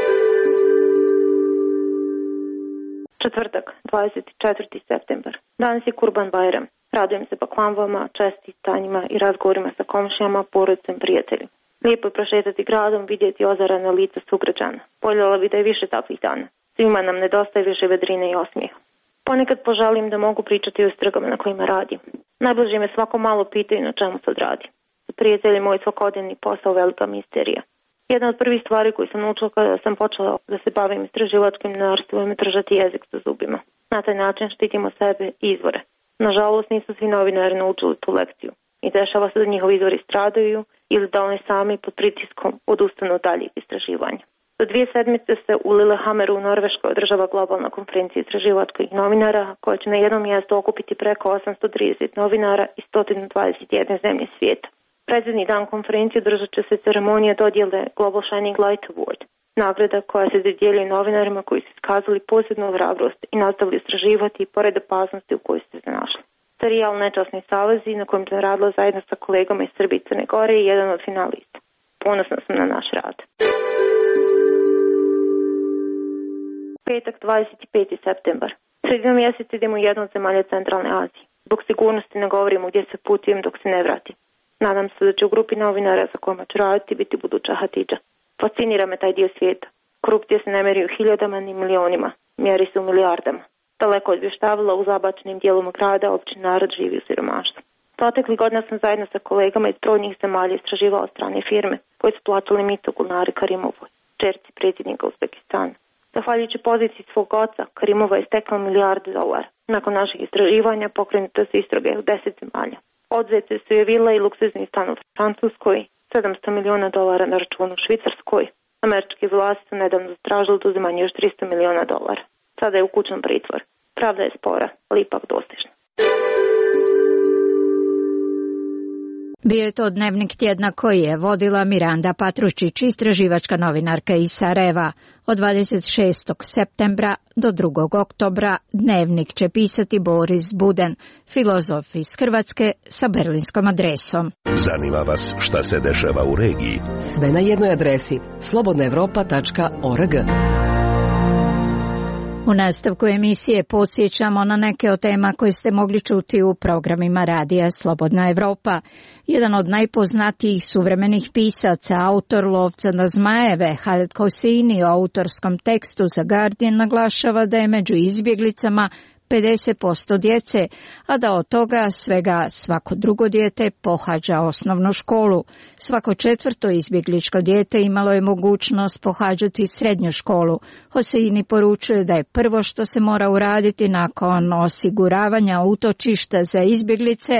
Četvrtak, dvadeset četvrti septembar. Danas je Kurban Bajram. Radujem se baklamvama, čestitanjima i razgovorima sa komšijama, porodicom, prijateljima. Lijepo je prošetati gradom, vidjeti ozarana lica sugrađana. Voljela bi da je više takvih dana. Svima nam nedostaje više vedrine i osmijeha. Ponekad poželim da mogu pričati o istragama na kojima radim. Najbliže me svako malo pitaju na čemu sad radim. Za prijatelji moj svakodnevni posao velika misterija. Jedna od prvih stvari koju sam naučila kada sam počela da se bavim istraživačkim novinarstvom je držati jezik sa zubima. Na taj način štitimo sebe i izvore. Nažalost, nisu svi novinari naučili tu lekciju i dešava se da njihovi izvori stradaju ili da oni sami pod pritiskom odustanu od daljih istraživanja. Za dvije sedmice se u Lillehammeru u Norveškoj održava globalna konferencija istraživačkih novinara koja će na jednom mjestu okupiti preko osamsto trideset novinara iz sto dvadeset jedne zemlje svijeta. Predzadnji dan konferencije održat će se ceremonija dodjele Global Shining Light Award, nagrada koja se dodjeljuje novinarima koji su iskazali posebnu hrabrost i nastavili istraživati pored opasnosti u kojoj su se našli. Serijal Nečasni savezi na kojem sam radila zajedno sa kolegama iz Srbije i Crne Gore je jedan od finalista. Ponosna sam na naš rad. Petak, dvadeset peti septembar. Sredinom mjeseca idemo u jednu od zemalja Centralne Azije. Zbog sigurnosti ne govorimo gdje se putujem dok se ne vratim. Nadam se da će u grupi novinara sa kojima ću raditi biti buduća Hatidža. Fascinira me taj dio svijeta. Korupcija se ne meri u hiljadama ni milionima, mjeri se u milijardama. Daleko od vještavila u zabačenim dijelom grada, opći narod živi u siromaštvu. Protekli godina sam zajedno sa kolegama iz brojnih zemalja istraživala strane firme koje su plaćali mito Gulnari Karimovoj, čerci predsjednika Uzbekistana. Zahvaljujući poziciji svog oca, Karimova je stekla milijardu dolara. Nakon naših istraživanja pokrenute su istrage u deset zemalja. Odzete su je vila i luksuzni stan u Francuskoj, sedamsto milijuna dolara na računu u Švicarskoj. Američke vlasti su nedavno zatražili oduzimanje još tristo milijuna dolara. Sada je u kućnom pritvoru. Pravda je spora, ali ipak dostižna. Bio je to dnevnik tjedna koji je vodila Miranda Patručić, istraživačka novinarka iz Sarajeva. Od dvadeset šestog septembra do drugog oktobra dnevnik će pisati Boris Buden, filozof iz Hrvatske sa berlinskom adresom. Zanima vas šta se dešava u regiji? Sve na jednoj adresi slobodna evropa tačka org. U nastavku emisije podsjećamo na neke od tema koje ste mogli čuti u programima radija Slobodna Evropa. Jedan od najpoznatijih suvremenih pisaca, autor Lovca na zmajeve, Khaled Hosseini, u autorskom tekstu za Guardian naglašava da je među izbjeglicama pedeset posto djece, a da od toga svega svako drugo dijete pohađa osnovnu školu. Svako četvrto izbjegličko dijete imalo je mogućnost pohađati srednju školu. Hosseini poručuje da je prvo što se mora uraditi nakon osiguravanja utočišta za izbjeglice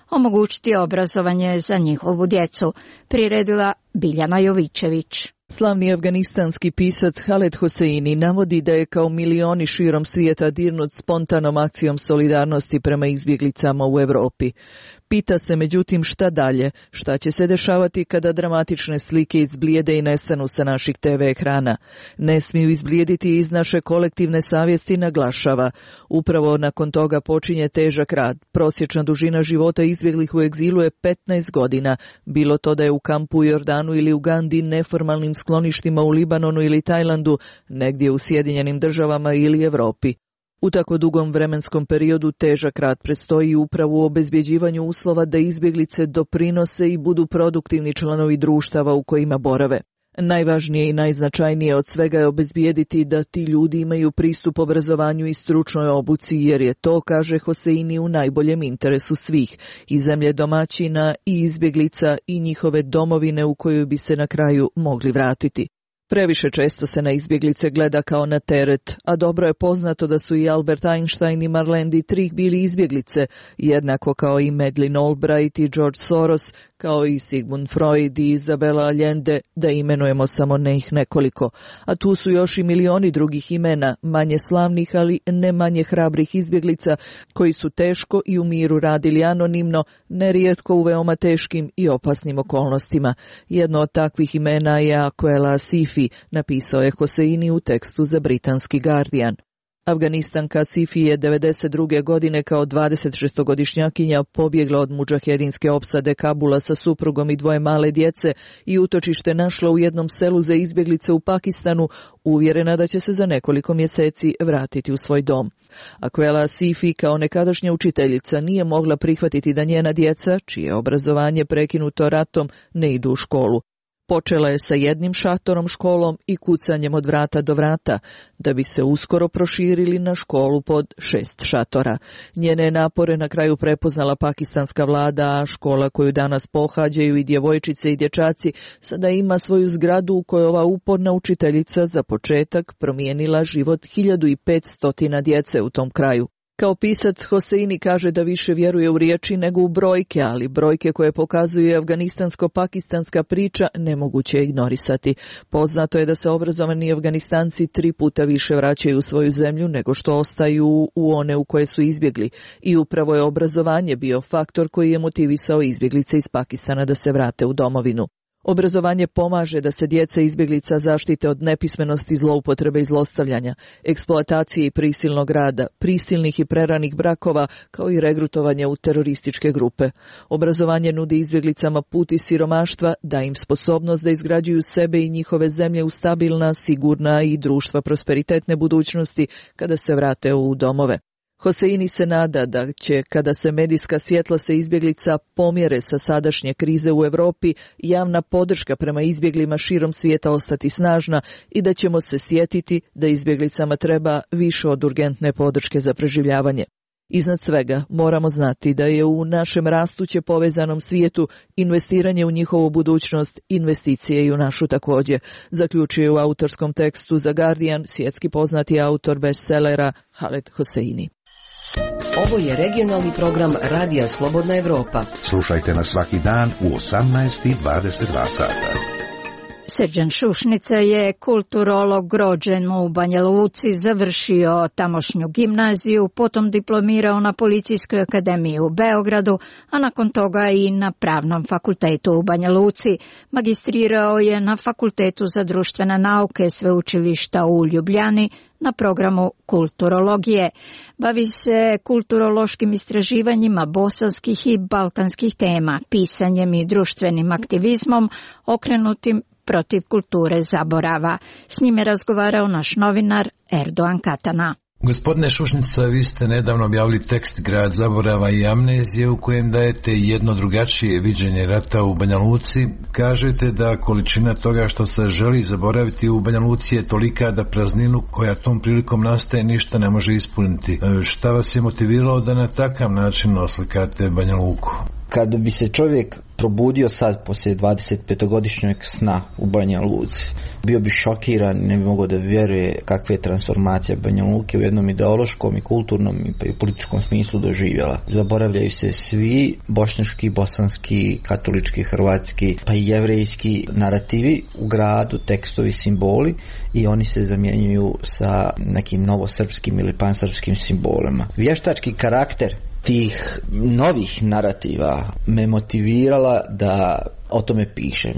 omogućiti obrazovanje za njihovu djecu, priredila Biljana Jovićević. Slavni afganistanski pisac Khaled Hosseini navodi da je kao milioni širom svijeta dirnut spontanom akcijom solidarnosti prema izbjeglicama u Europi. Pita se međutim šta dalje, šta će se dešavati kada dramatične slike izblijede i nestanu sa naših te ve ekrana. Ne smiju izblijediti iz naše kolektivne savjesti, naglašava. Upravo nakon toga počinje težak rad. Prosječna dužina života izbjeglih u egzilu je petnaest godina, bilo to da je u kampu u Jordanu ili Ugandi, neformalnim skloništima u Libanonu ili Tajlandu, negdje u Sjedinjenim državama ili Europi. U tako dugom vremenskom periodu težak rad predstoji upravo u obezbjeđivanju uslova da izbjeglice doprinose i budu produktivni članovi društava u kojima borave. Najvažnije i najznačajnije od svega je obezbijediti da ti ljudi imaju pristup obrazovanju i stručnoj obuci, jer je to, kaže Hosseini, u najboljem interesu svih, i zemlje domaćina, i izbjeglica, i njihove domovine u koju bi se na kraju mogli vratiti. Previše često se na izbjeglice gleda kao na teret, a dobro je poznato da su i Albert Einstein i Marlene Dietrich bili izbjeglice, jednako kao i Madeleine Albright i George Soros, kao i Sigmund Freud i Isabella Allende, da imenujemo samo ne ih nekoliko. A tu su još i milioni drugih imena, manje slavnih, ali ne manje hrabrih izbjeglica, koji su teško i u miru radili anonimno, nerijetko u veoma teškim i opasnim okolnostima. Jedno od takvih imena je Aquela Asifi, napisao je Hosseini u tekstu za britanski Guardian. Afganistanka Asifi je devedeset druge godine kao dvadesetšestogodišnjakinja pobjegla od mudžahedinske opsade Kabula sa suprugom i dvoje male djece i utočište našla u jednom selu za izbjeglice u Pakistanu, uvjerena da će se za nekoliko mjeseci vratiti u svoj dom. Aquela Asifi kao nekadašnja učiteljica nije mogla prihvatiti da njena djeca, čije obrazovanje prekinuto ratom, ne idu u školu. Počela je sa jednim šatorom školom i kucanjem od vrata do vrata, da bi se uskoro proširili na školu pod šest šatora. Njene napore na kraju prepoznala pakistanska vlada, a škola koju danas pohađaju i djevojčice i dječaci sada ima svoju zgradu u kojoj ova uporna učiteljica za početak promijenila život hiljadu petsto djece u tom kraju. Kao pisac, Hosseini kaže da više vjeruje u riječi nego u brojke, ali brojke koje pokazuje afganistansko-pakistanska priča nemoguće je ignorisati. Poznato je da se obrazovani Afganistanci tri puta više vraćaju u svoju zemlju nego što ostaju u one u koje su izbjegli, i upravo je obrazovanje bio faktor koji je motivisao izbjeglice iz Pakistana da se vrate u domovinu. Obrazovanje pomaže da se djeca izbjeglica zaštite od nepismenosti, zloupotrebe i zlostavljanja, eksploatacije i prisilnog rada, prisilnih i preranih brakova, kao i regrutovanja u terorističke grupe. Obrazovanje nudi izbjeglicama put iz siromaštva, da im sposobnost da izgrađuju sebe i njihove zemlje u stabilna, sigurna i društva prosperitetne budućnosti kada se vrate u domove. Hosseini se nada da će, kada se medijska svjetla se izbjeglica pomjere sa sadašnje krize u Europi, javna podrška prema izbjeglima širom svijeta ostati snažna i da ćemo se sjetiti da izbjeglicama treba više od urgentne podrške za preživljavanje. Iznad svega moramo znati da je u našem rastuće povezanom svijetu investiranje u njihovu budućnost, investicije i u našu također, zaključuje u autorskom tekstu za Guardian svjetski poznati autor bestsellera Khaled Hosseini. Ovo je regionalni program Radija Slobodna Evropa. Slušajte nas svaki dan u osamnaest i dvadeset dva sata. Srđan Šušnica je kulturolog, rođen u Banja Luci, završio tamošnju gimnaziju, potom diplomirao na Policijskoj akademiji u Beogradu, a nakon toga i na Pravnom fakultetu u Banja Luci. Magistrirao je na Fakultetu za društvene nauke Sveučilišta u Ljubljani na programu kulturologije. Bavi se kulturološkim istraživanjima bosanskih i balkanskih tema, pisanjem i društvenim aktivizmom okrenutim protiv kulture zaborava. S njim je razgovarao naš novinar Erdogan Katana. Gospodine Šušnica, vi ste nedavno objavili tekst Grad zaborava i amnezije u kojem dajete jedno drugačije viđenje rata u Banja Luci. Kažete da količina toga što se želi zaboraviti u Banja Luci je tolika da prazninu koja tom prilikom nastaje ništa ne može ispuniti. Šta vas je motiviralo da na takav način oslikate Banja Luku? Kada bi se čovjek probudio sad poslije dvadesetpetogodišnjeg sna u Banja Luci, bio bi šokiran, ne bi mogao da vjeruje kakve je transformacija Banja Luke u jednom ideološkom i kulturnom i političkom smislu doživjela. Zaboravljaju se svi bošnjački, bosanski, katolički, hrvatski pa i jevrejski narativi u gradu, tekstovi, simboli, i oni se zamjenjuju sa nekim novosrpskim ili pansrpskim simbolima. Vještački karakter tih novih narativa me motivirala da o tome pišem.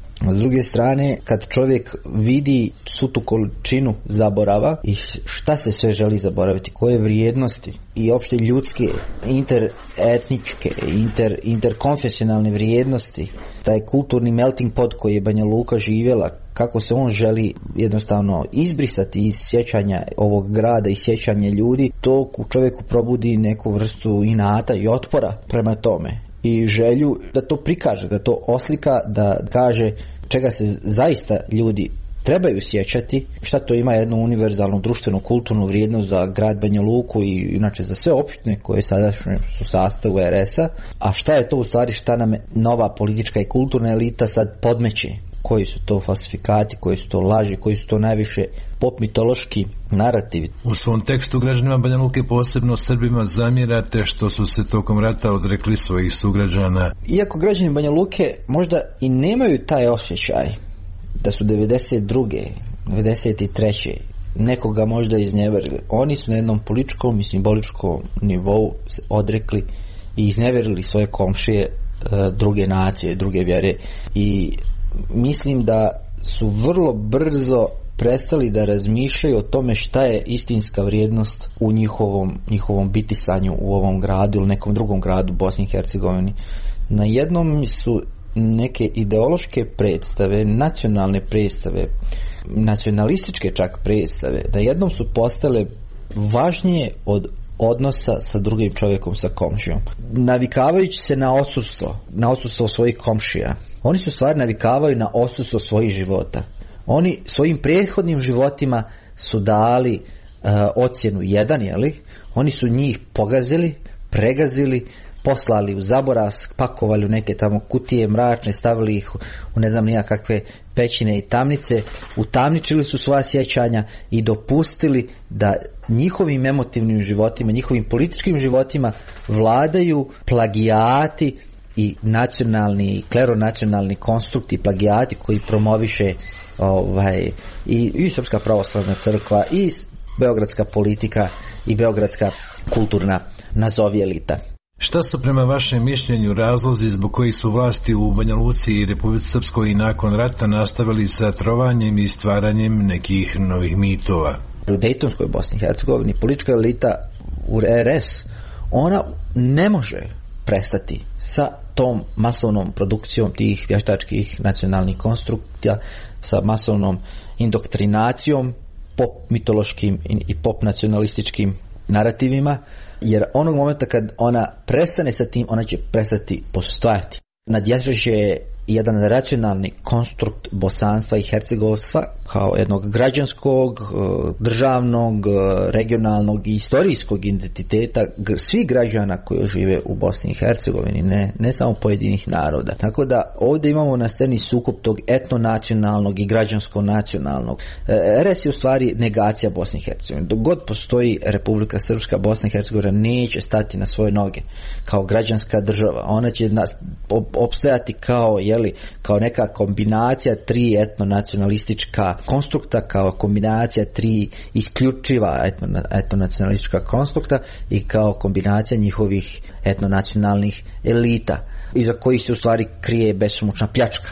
S druge strane, kad čovjek vidi svu tu količinu zaborava i šta se sve želi zaboraviti, koje vrijednosti i opšte ljudske, interetničke, inter, interkonfesionalne vrijednosti, taj kulturni melting pot koji je Banja Luka živjela, kako se on želi jednostavno izbrisati iz sjećanja ovog grada i sjećanja ljudi, to u čovjeku probudi neku vrstu inata i otpora prema tome. I želju da to prikaže, da to oslika, da kaže čega se zaista ljudi trebaju sjećati, šta to ima jednu univerzalnu društvenu kulturnu vrijednost za grad Banja Luku i inače za sve opštine koje sada su sastavu er es-a, a šta je to u stvari, šta nam nova politička i kulturna elita sad podmeće, koji su to falsifikati, koji su to laži, koji su to najviše pop mitološki narativi. U svom tekstu građanima Banja Luke, posebno Srbima, zamjerate što su se tokom rata odrekli svojih sugrađana. Iako građani Banja Luke možda i nemaju taj osjećaj da su devedeset druge, devedeset treće nekoga možda iznevjerili, oni su na jednom političkom i simboličkom nivou se odrekli i iznevjerili svoje komšije, druge nacije, druge vjere, i mislim da su vrlo brzo prestali da razmišljaju o tome šta je istinska vrijednost u njihovom, njihovom bitisanju u ovom gradu ili nekom drugom gradu Bosni i Hercegovini. Na jednom su neke ideološke predstave, nacionalne predstave, nacionalističke čak predstave, na jednom su postale važnije od odnosa sa drugim čovjekom, sa komšijom. Navikavajući se na odsustvo, na odsustvo svojih komšija, oni su stvari navikavaju na odsustvo svojih života. Oni svojim prethodnim životima su dali uh, ocjenu jedan, jeli? Oni su njih pogazili, pregazili, poslali u zaborav, pakovali u neke tamo kutije mračne, stavili ih u ne znam nijakakve pećine i tamnice, utamničili su svoja sjećanja i dopustili da njihovim emotivnim životima, njihovim političkim životima vladaju plagijati i nacionalni, kleronacionalni konstrukti, plagijati koji promoviše ovaj, i, i Srpska pravoslavna crkva, i beogradska politika, i beogradska kulturna nazovi elita. Šta su prema vašem mišljenju razlozi zbog kojih su vlasti u Banja Luci i Republici Srpskoj i nakon rata nastavili sa trovanjem i stvaranjem nekih novih mitova? U Dejtonskoj Bosni i Hercegovini politička elita u er es, ona ne može prestati sa tom masovnom produkcijom tih vještačkih nacionalnih konstrukcija, sa masovnom indoktrinacijom, pop mitološkim i pop nacionalističkim narativima, jer onog momenta kad ona prestane sa tim, ona će prestati postojati. Nadjačaće je jedan racionalni konstrukt bosanstva i hercegovstva kao jednog građanskog, državnog, regionalnog i istorijskog identiteta svih građana koji žive u Bosni i Hercegovini, ne, ne samo pojedinih naroda. Tako da ovdje imamo na sceni sukob tog etnonacionalnog i građansko-nacionalnog. er es je u stvari negacija Bosne i Hercegovine. Dok god postoji Republika Srpska, Bosna i Hercegovina neće stati na svoje noge kao građanska država. Ona će nas opstajati kao je kao neka kombinacija tri etnonacionalistička konstrukta, kao kombinacija tri isključiva etno, etnonacionalistička konstrukta i kao kombinacija njihovih etnonacionalnih elita, iza kojih se u stvari krije besomučna pljačka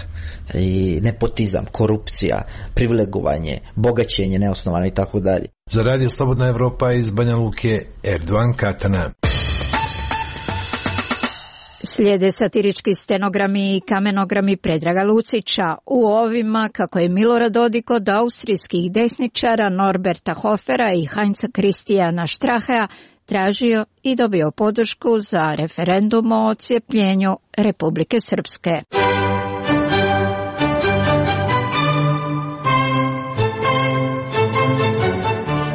i nepotizam, korupcija, privilegovanje, bogaćenje neosnovano i tako dalje. Za radio Slobodna Evropa iz Banja Luke, Erdogan Katana. Slijede satirički stenogrami i kamenogrami Predraga Lucića. U ovima, kako je Milorad Dodik od austrijskih desničara Norberta Hofera i Heinza Kristijana Strachea tražio i dobio podršku za referendum o odcijepljenju Republike Srpske.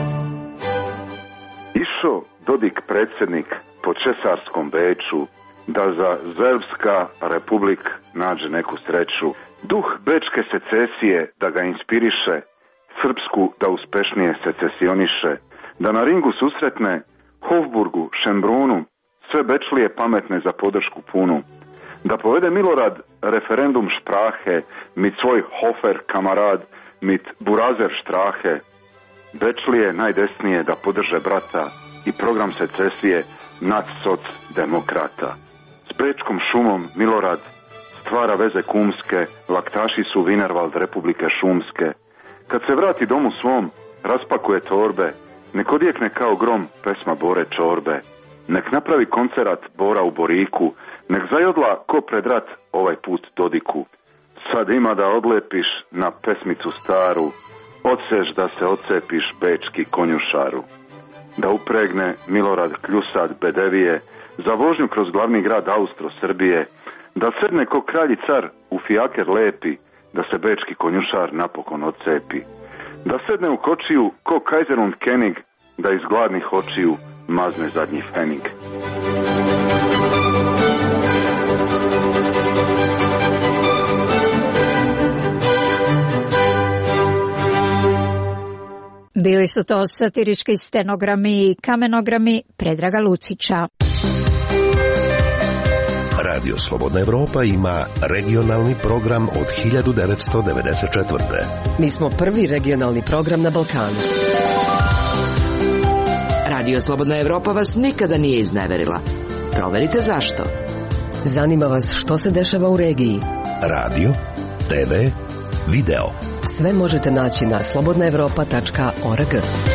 Išo Dodik predsjednik po Česarskom Beču, da za Zerbska republik nađe neku sreću, duh bečke secesije da ga inspiriše, srpsku da uspešnije secesioniše, da na ringu susretne Hofburgu, Šembrunu, sve bečlije pametne za podršku punu, da povede Milorad referendum šprahe, mit svoj Hofer kamarad, mit Burazer štrahe, bečlije najdesnije da podrže brata i program secesije nad soc demokrata. S bečkom šumom Milorad stvara veze kumske, laktaši su Vinervald Republike Šumske. Kad se vrati domu svom, raspakuje torbe, nek odjekne kao grom pesma Bore Čorbe. Nek napravi koncerat Bora u Boriku, nek zajodla ko pred rat ovaj put Dodiku. Sad ima da odlepiš na pesmicu staru, odseš da se odcepiš bečki konjušaru. Da upregne Milorad Kljusad Bedevije za vožnju kroz glavni grad Austro-Srbije, da sedne ko kralji car u fijaker lepi, da se bečki konjušar napokon odcepi. Da sedne u kočiju ko Kaiser und König, da iz gladnih očiju mazne zadnji fenig. Bili su to satirički stenogrami i kamenogrami Predraga Lucića. Radio Slobodna Evropa ima regionalni program od hiljadu devetsto devedeset četvrte. Mi smo prvi regionalni program na Balkanu. Radio Slobodna Evropa vas nikada nije izneverila. Proverite zašto. Zanima vas što se dešava u regiji. Radio, te ve, video. Sve možete naći na slobodna evropa tačka org.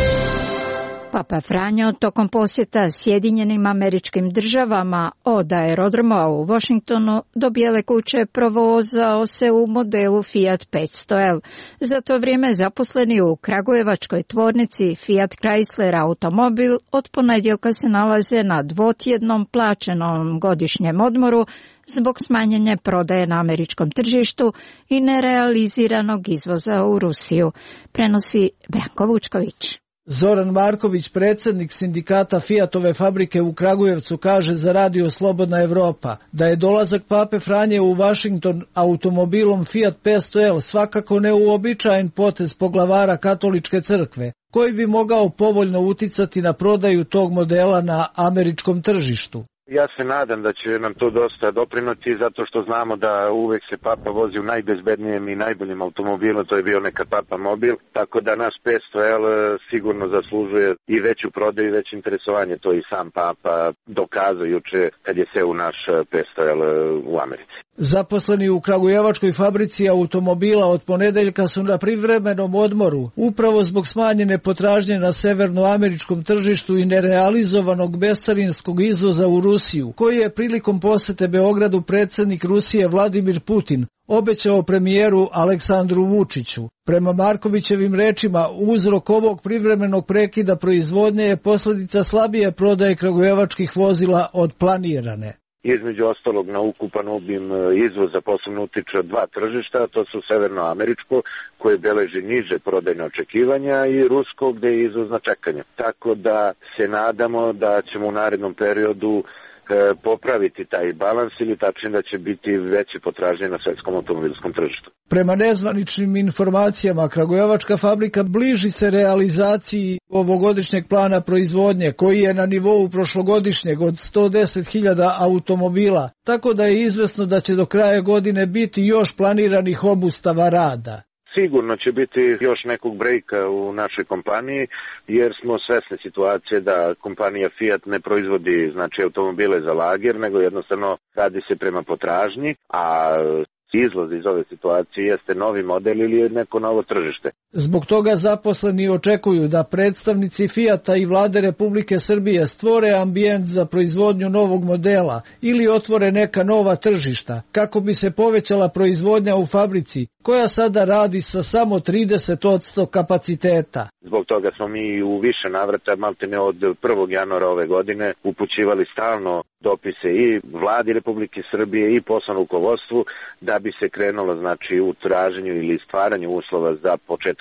Papa Franjo tokom posjeta Sjedinjenim Američkim Državama od aerodroma u Washingtonu do Bijele kuće provozao se u modelu Fiat petsto L. Za to vrijeme zaposleni u kragujevačkoj tvornici Fiat Chrysler automobil od ponedjeljka se nalaze na dvotjednom plaćenom godišnjem odmoru zbog smanjenja prodaje na američkom tržištu i nerealiziranog izvoza u Rusiju, prenosi Branko Vučković. Zoran Marković, predsjednik sindikata Fiatove fabrike u Kragujevcu, kaže za Radio Slobodna Evropa da je dolazak Pape Franje u Washington automobilom Fiat petsto L svakako neuobičajen potez poglavara katoličke crkve, koji bi mogao povoljno uticati na prodaju tog modela na američkom tržištu. Ja se nadam da će nam to dosta doprinuti, zato što znamo da uvek se Papa vozi u najbezbednijem i najboljim automobilu, to je bio nekad Papa mobil, tako da naš petsto L sigurno zaslužuje i veću prodaju i veće interesovanje, to i sam Papa dokazao juče kad je se u naš petsto L u Americi. Zaposleni u kragujevačkoj fabrici automobila od ponedeljka su na privremenom odmoru, upravo zbog smanjene potražnje na severnoameričkom tržištu i nerealizovanog bescarinskog izvoza u Rusiju, koji je prilikom posete Beogradu predsjednik Rusije Vladimir Putin obećao premijeru Aleksandru Vučiću. Prema Markovićevim rečima, uzrok ovog privremenog prekida proizvodnje je posljedica slabije prodaje kragujevačkih vozila od planirane. Između ostalog na ukupan obim izvoza posebno utiče dva tržišta, to su severnoameričko koje beleži niže prodajne očekivanja i rusko gde je izvoz na čekanje. Tako da se nadamo da ćemo u narednom periodu e, popraviti taj balans ili tačnije da će biti veće potražnje na svetskom automobilskom tržištu. Prema nezvaničnim informacijama, kragujevačka fabrika bliži se realizaciji ovogodišnjeg plana proizvodnje, koji je na nivou prošlogodišnjeg od sto deset hiljada automobila, tako da je izvesno da će do kraja godine biti još planiranih obustava rada. Sigurno će biti još nekog brejka u našoj kompaniji, jer smo svesni situacije da kompanija Fiat ne proizvodi znači automobile za lager, nego jednostavno radi se prema potražnji, a izlaz iz ove situacije jeste novi model ili neko novo tržište. Zbog toga zaposleni očekuju da predstavnici Fiata i vlade Republike Srbije stvore ambijent za proizvodnju novog modela ili otvore neka nova tržišta, kako bi se povećala proizvodnja u fabrici, koja sada radi sa samo trideset posto kapaciteta. Zbog toga smo mi u više navrata, maltene od prvog januara ove godine, upućivali stalno dopise i vladi Republike Srbije i poslovnom rukovodstvu da bi se krenulo znači u traženju ili stvaranju uslova za početak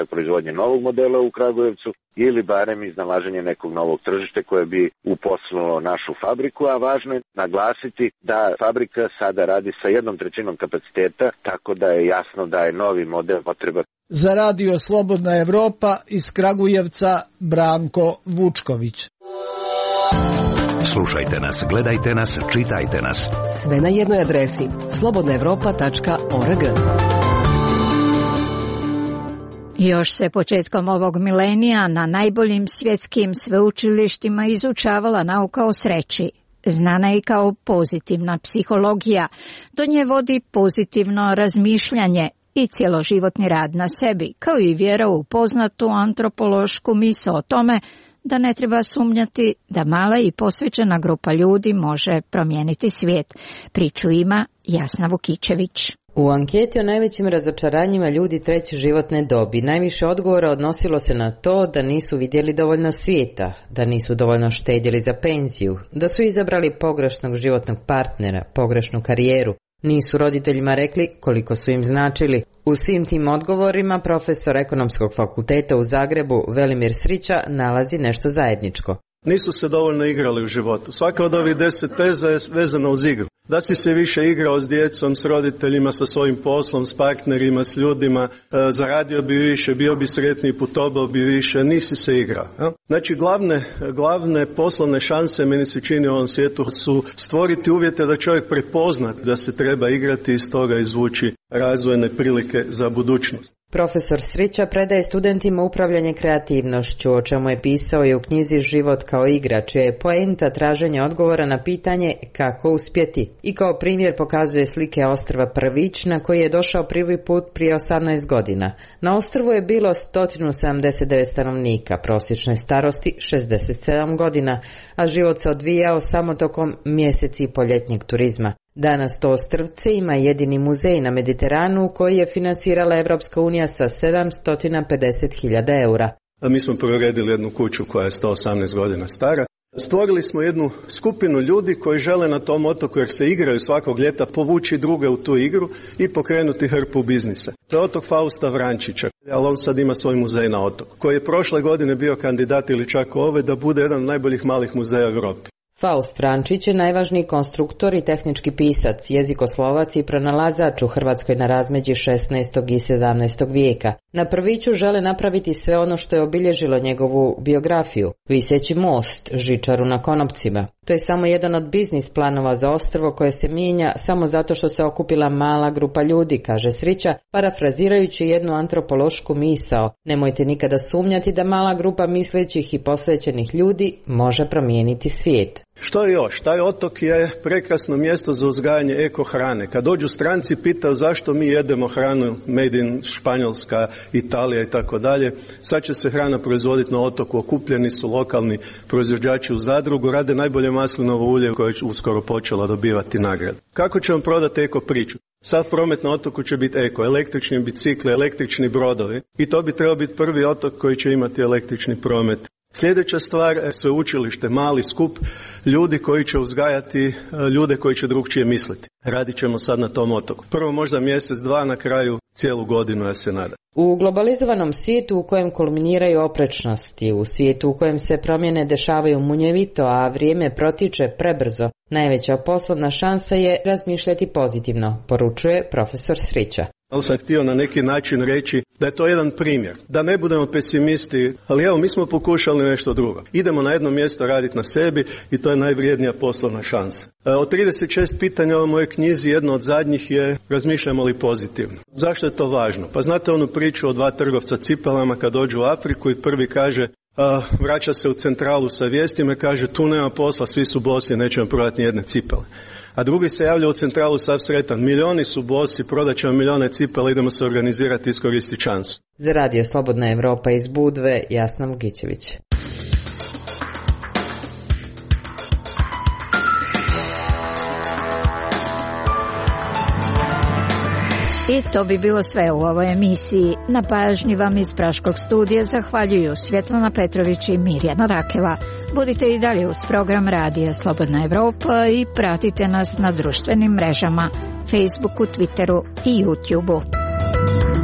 tržišta proizvodnje novog modela u Kragujevcu ili barem iznalaženje nekog novog tržišta koje bi uposlilo našu fabriku, a važno je naglasiti da fabrika sada radi sa jednom trećinom kapaciteta, tako da je jasno da je novi model potreba. Za radio Slobodna Evropa iz Kragujevca Branko Vučković. Slušajte nas, gledajte nas, čitajte nas. Sve na jednoj adresi slobodna evropa tačka org. Još se početkom ovog milenija na najboljim svjetskim sveučilištima izučavala nauka o sreći. Znana je kao pozitivna psihologija. Do nje vodi pozitivno razmišljanje i cjeloživotni rad na sebi, kao i vjera u poznatu antropološku misao o tome da ne treba sumnjati da mala i posvećena grupa ljudi može promijeniti svijet. Priču ima Jasna Vukičević. U anketi o najvećim razočaranjima ljudi treće životne dobi najviše odgovora odnosilo se na to da nisu vidjeli dovoljno svijeta, da nisu dovoljno štedjeli za penziju, da su izabrali pogrešnog životnog partnera, pogrešnu karijeru, nisu roditeljima rekli koliko su im značili. U svim tim odgovorima profesor Ekonomskog fakulteta u Zagrebu Velimir Srića nalazi nešto zajedničko. Nisu se dovoljno igrali u životu. Svaka od ovih deset teza je vezana uz igru. Da si se više igrao s djecom, s roditeljima, sa svojim poslom, s partnerima, s ljudima, zaradio bi više, bio bi sretniji, putovao bi više, nisi se igrao. Ja? Znači, glavne, glavne poslovne šanse, meni se čini u ovom svijetu, su stvoriti uvjete da čovjek prepozna da se treba igrati i iz toga izvući razvojne prilike za budućnost. Profesor Srića predaje studentima upravljanje kreativnošću, o čemu je pisao i u knjizi Život kao igra, čija je poenta traženja odgovora na pitanje kako uspjeti. I kao primjer pokazuje slike ostrva Prvić, na koji je došao prvi put prije osamnaest godina. Na ostrvu je bilo sto sedamdeset devet stanovnika, prosječne starosti šezdeset sedam godina, a život se odvijao samo tokom mjeseci i poljetnjeg turizma. Danas to ostrvce ima jedini muzej na Mediteranu koji je finansirala Evropska unija sa sedamsto pedeset hiljada eura. Mi smo proredili jednu kuću koja je sto osamnaest godina stara. Stvorili smo jednu skupinu ljudi koji žele na tom otoku, jer se igraju svakog ljeta, povući druge u tu igru i pokrenuti hrpu biznisa. To je otok Fausta Vrančića, ali on sad ima svoj muzej na otoku, koji je prošle godine bio kandidat ili čak ove da bude jedan od najboljih malih muzeja u Europi. Faust Vrančić je najvažniji konstruktor i tehnički pisac, jezikoslovac i pronalazač u Hrvatskoj na razmeđi šesnaestog i sedamnaestog vijeka. Na Prviću žele napraviti sve ono što je obilježilo njegovu biografiju, viseći most, žičaru na konopcima. To je samo jedan od biznis planova za ostrvo koje se mijenja samo zato što se okupila mala grupa ljudi, kaže Srića, parafrazirajući jednu antropološku misao. Nemojte nikada sumnjati da mala grupa mislećih i posvećenih ljudi može promijeniti svijet. Što je još? Taj otok je prekrasno mjesto za uzgajanje eko hrane. Kad dođu stranci pitaju zašto mi jedemo hranu made in Španjolska, Italija i tako dalje. Sad će se hrana proizvoditi na otoku, okupljeni su lokalni proizvođači u zadrugu, rade najbolje maslinovo ulje koje je uskoro počela dobivati nagrade. Kako ćemo prodati eko priču? Sad promet na otoku će biti eko, električni bicikli, električni brodovi i to bi trebao biti prvi otok koji će imati električni promet. Sljedeća stvar, sveučilište, mali skup ljudi koji će uzgajati ljude koji će drugčije misliti. Radit ćemo sad na tom otoku. Prvo možda mjesec, dva, na kraju cijelu godinu, ja se nadam. U globalizovanom svijetu u kojem kulminiraju oprečnosti, u svijetu u kojem se promjene dešavaju munjevito, a vrijeme protiče prebrzo, najveća poslovna šansa je razmišljati pozitivno, poručuje profesor Srića. Ali sam htio na neki način reći da je to jedan primjer, da ne budemo pesimisti, ali evo mi smo pokušali nešto drugo. Idemo na jedno mjesto raditi na sebi i to je najvrijednija poslovna šansa. Od trideset šest pitanja u mojoj knjizi, jedno od zadnjih je razmišljamo li pozitivno. Zašto je to važno? Pa znate onu priču o dva trgovca cipelama kad dođu u Afriku i prvi kaže, a, vraća se u centralu sa vijestima i kaže tu nema posla, svi su bosi, nećemo prodati ni jedne cipele. A drugi se javlja u centralu sav sretan. Milioni su bosi, prodat ćemo milijone cipela, idemo se organizirati, iskoristiti šansu. Za radio Slobodna Evropa iz Budve, Jasna Vukičević. I to bi bilo sve u ovoj emisiji. Na pažnji vam iz Praškog studija zahvaljuju Svjetlana Petrović i Mirjana Rakela. Budite i dalje uz program Radija Slobodna Evropa i pratite nas na društvenim mrežama, Facebooku, Twitteru i YouTubeu.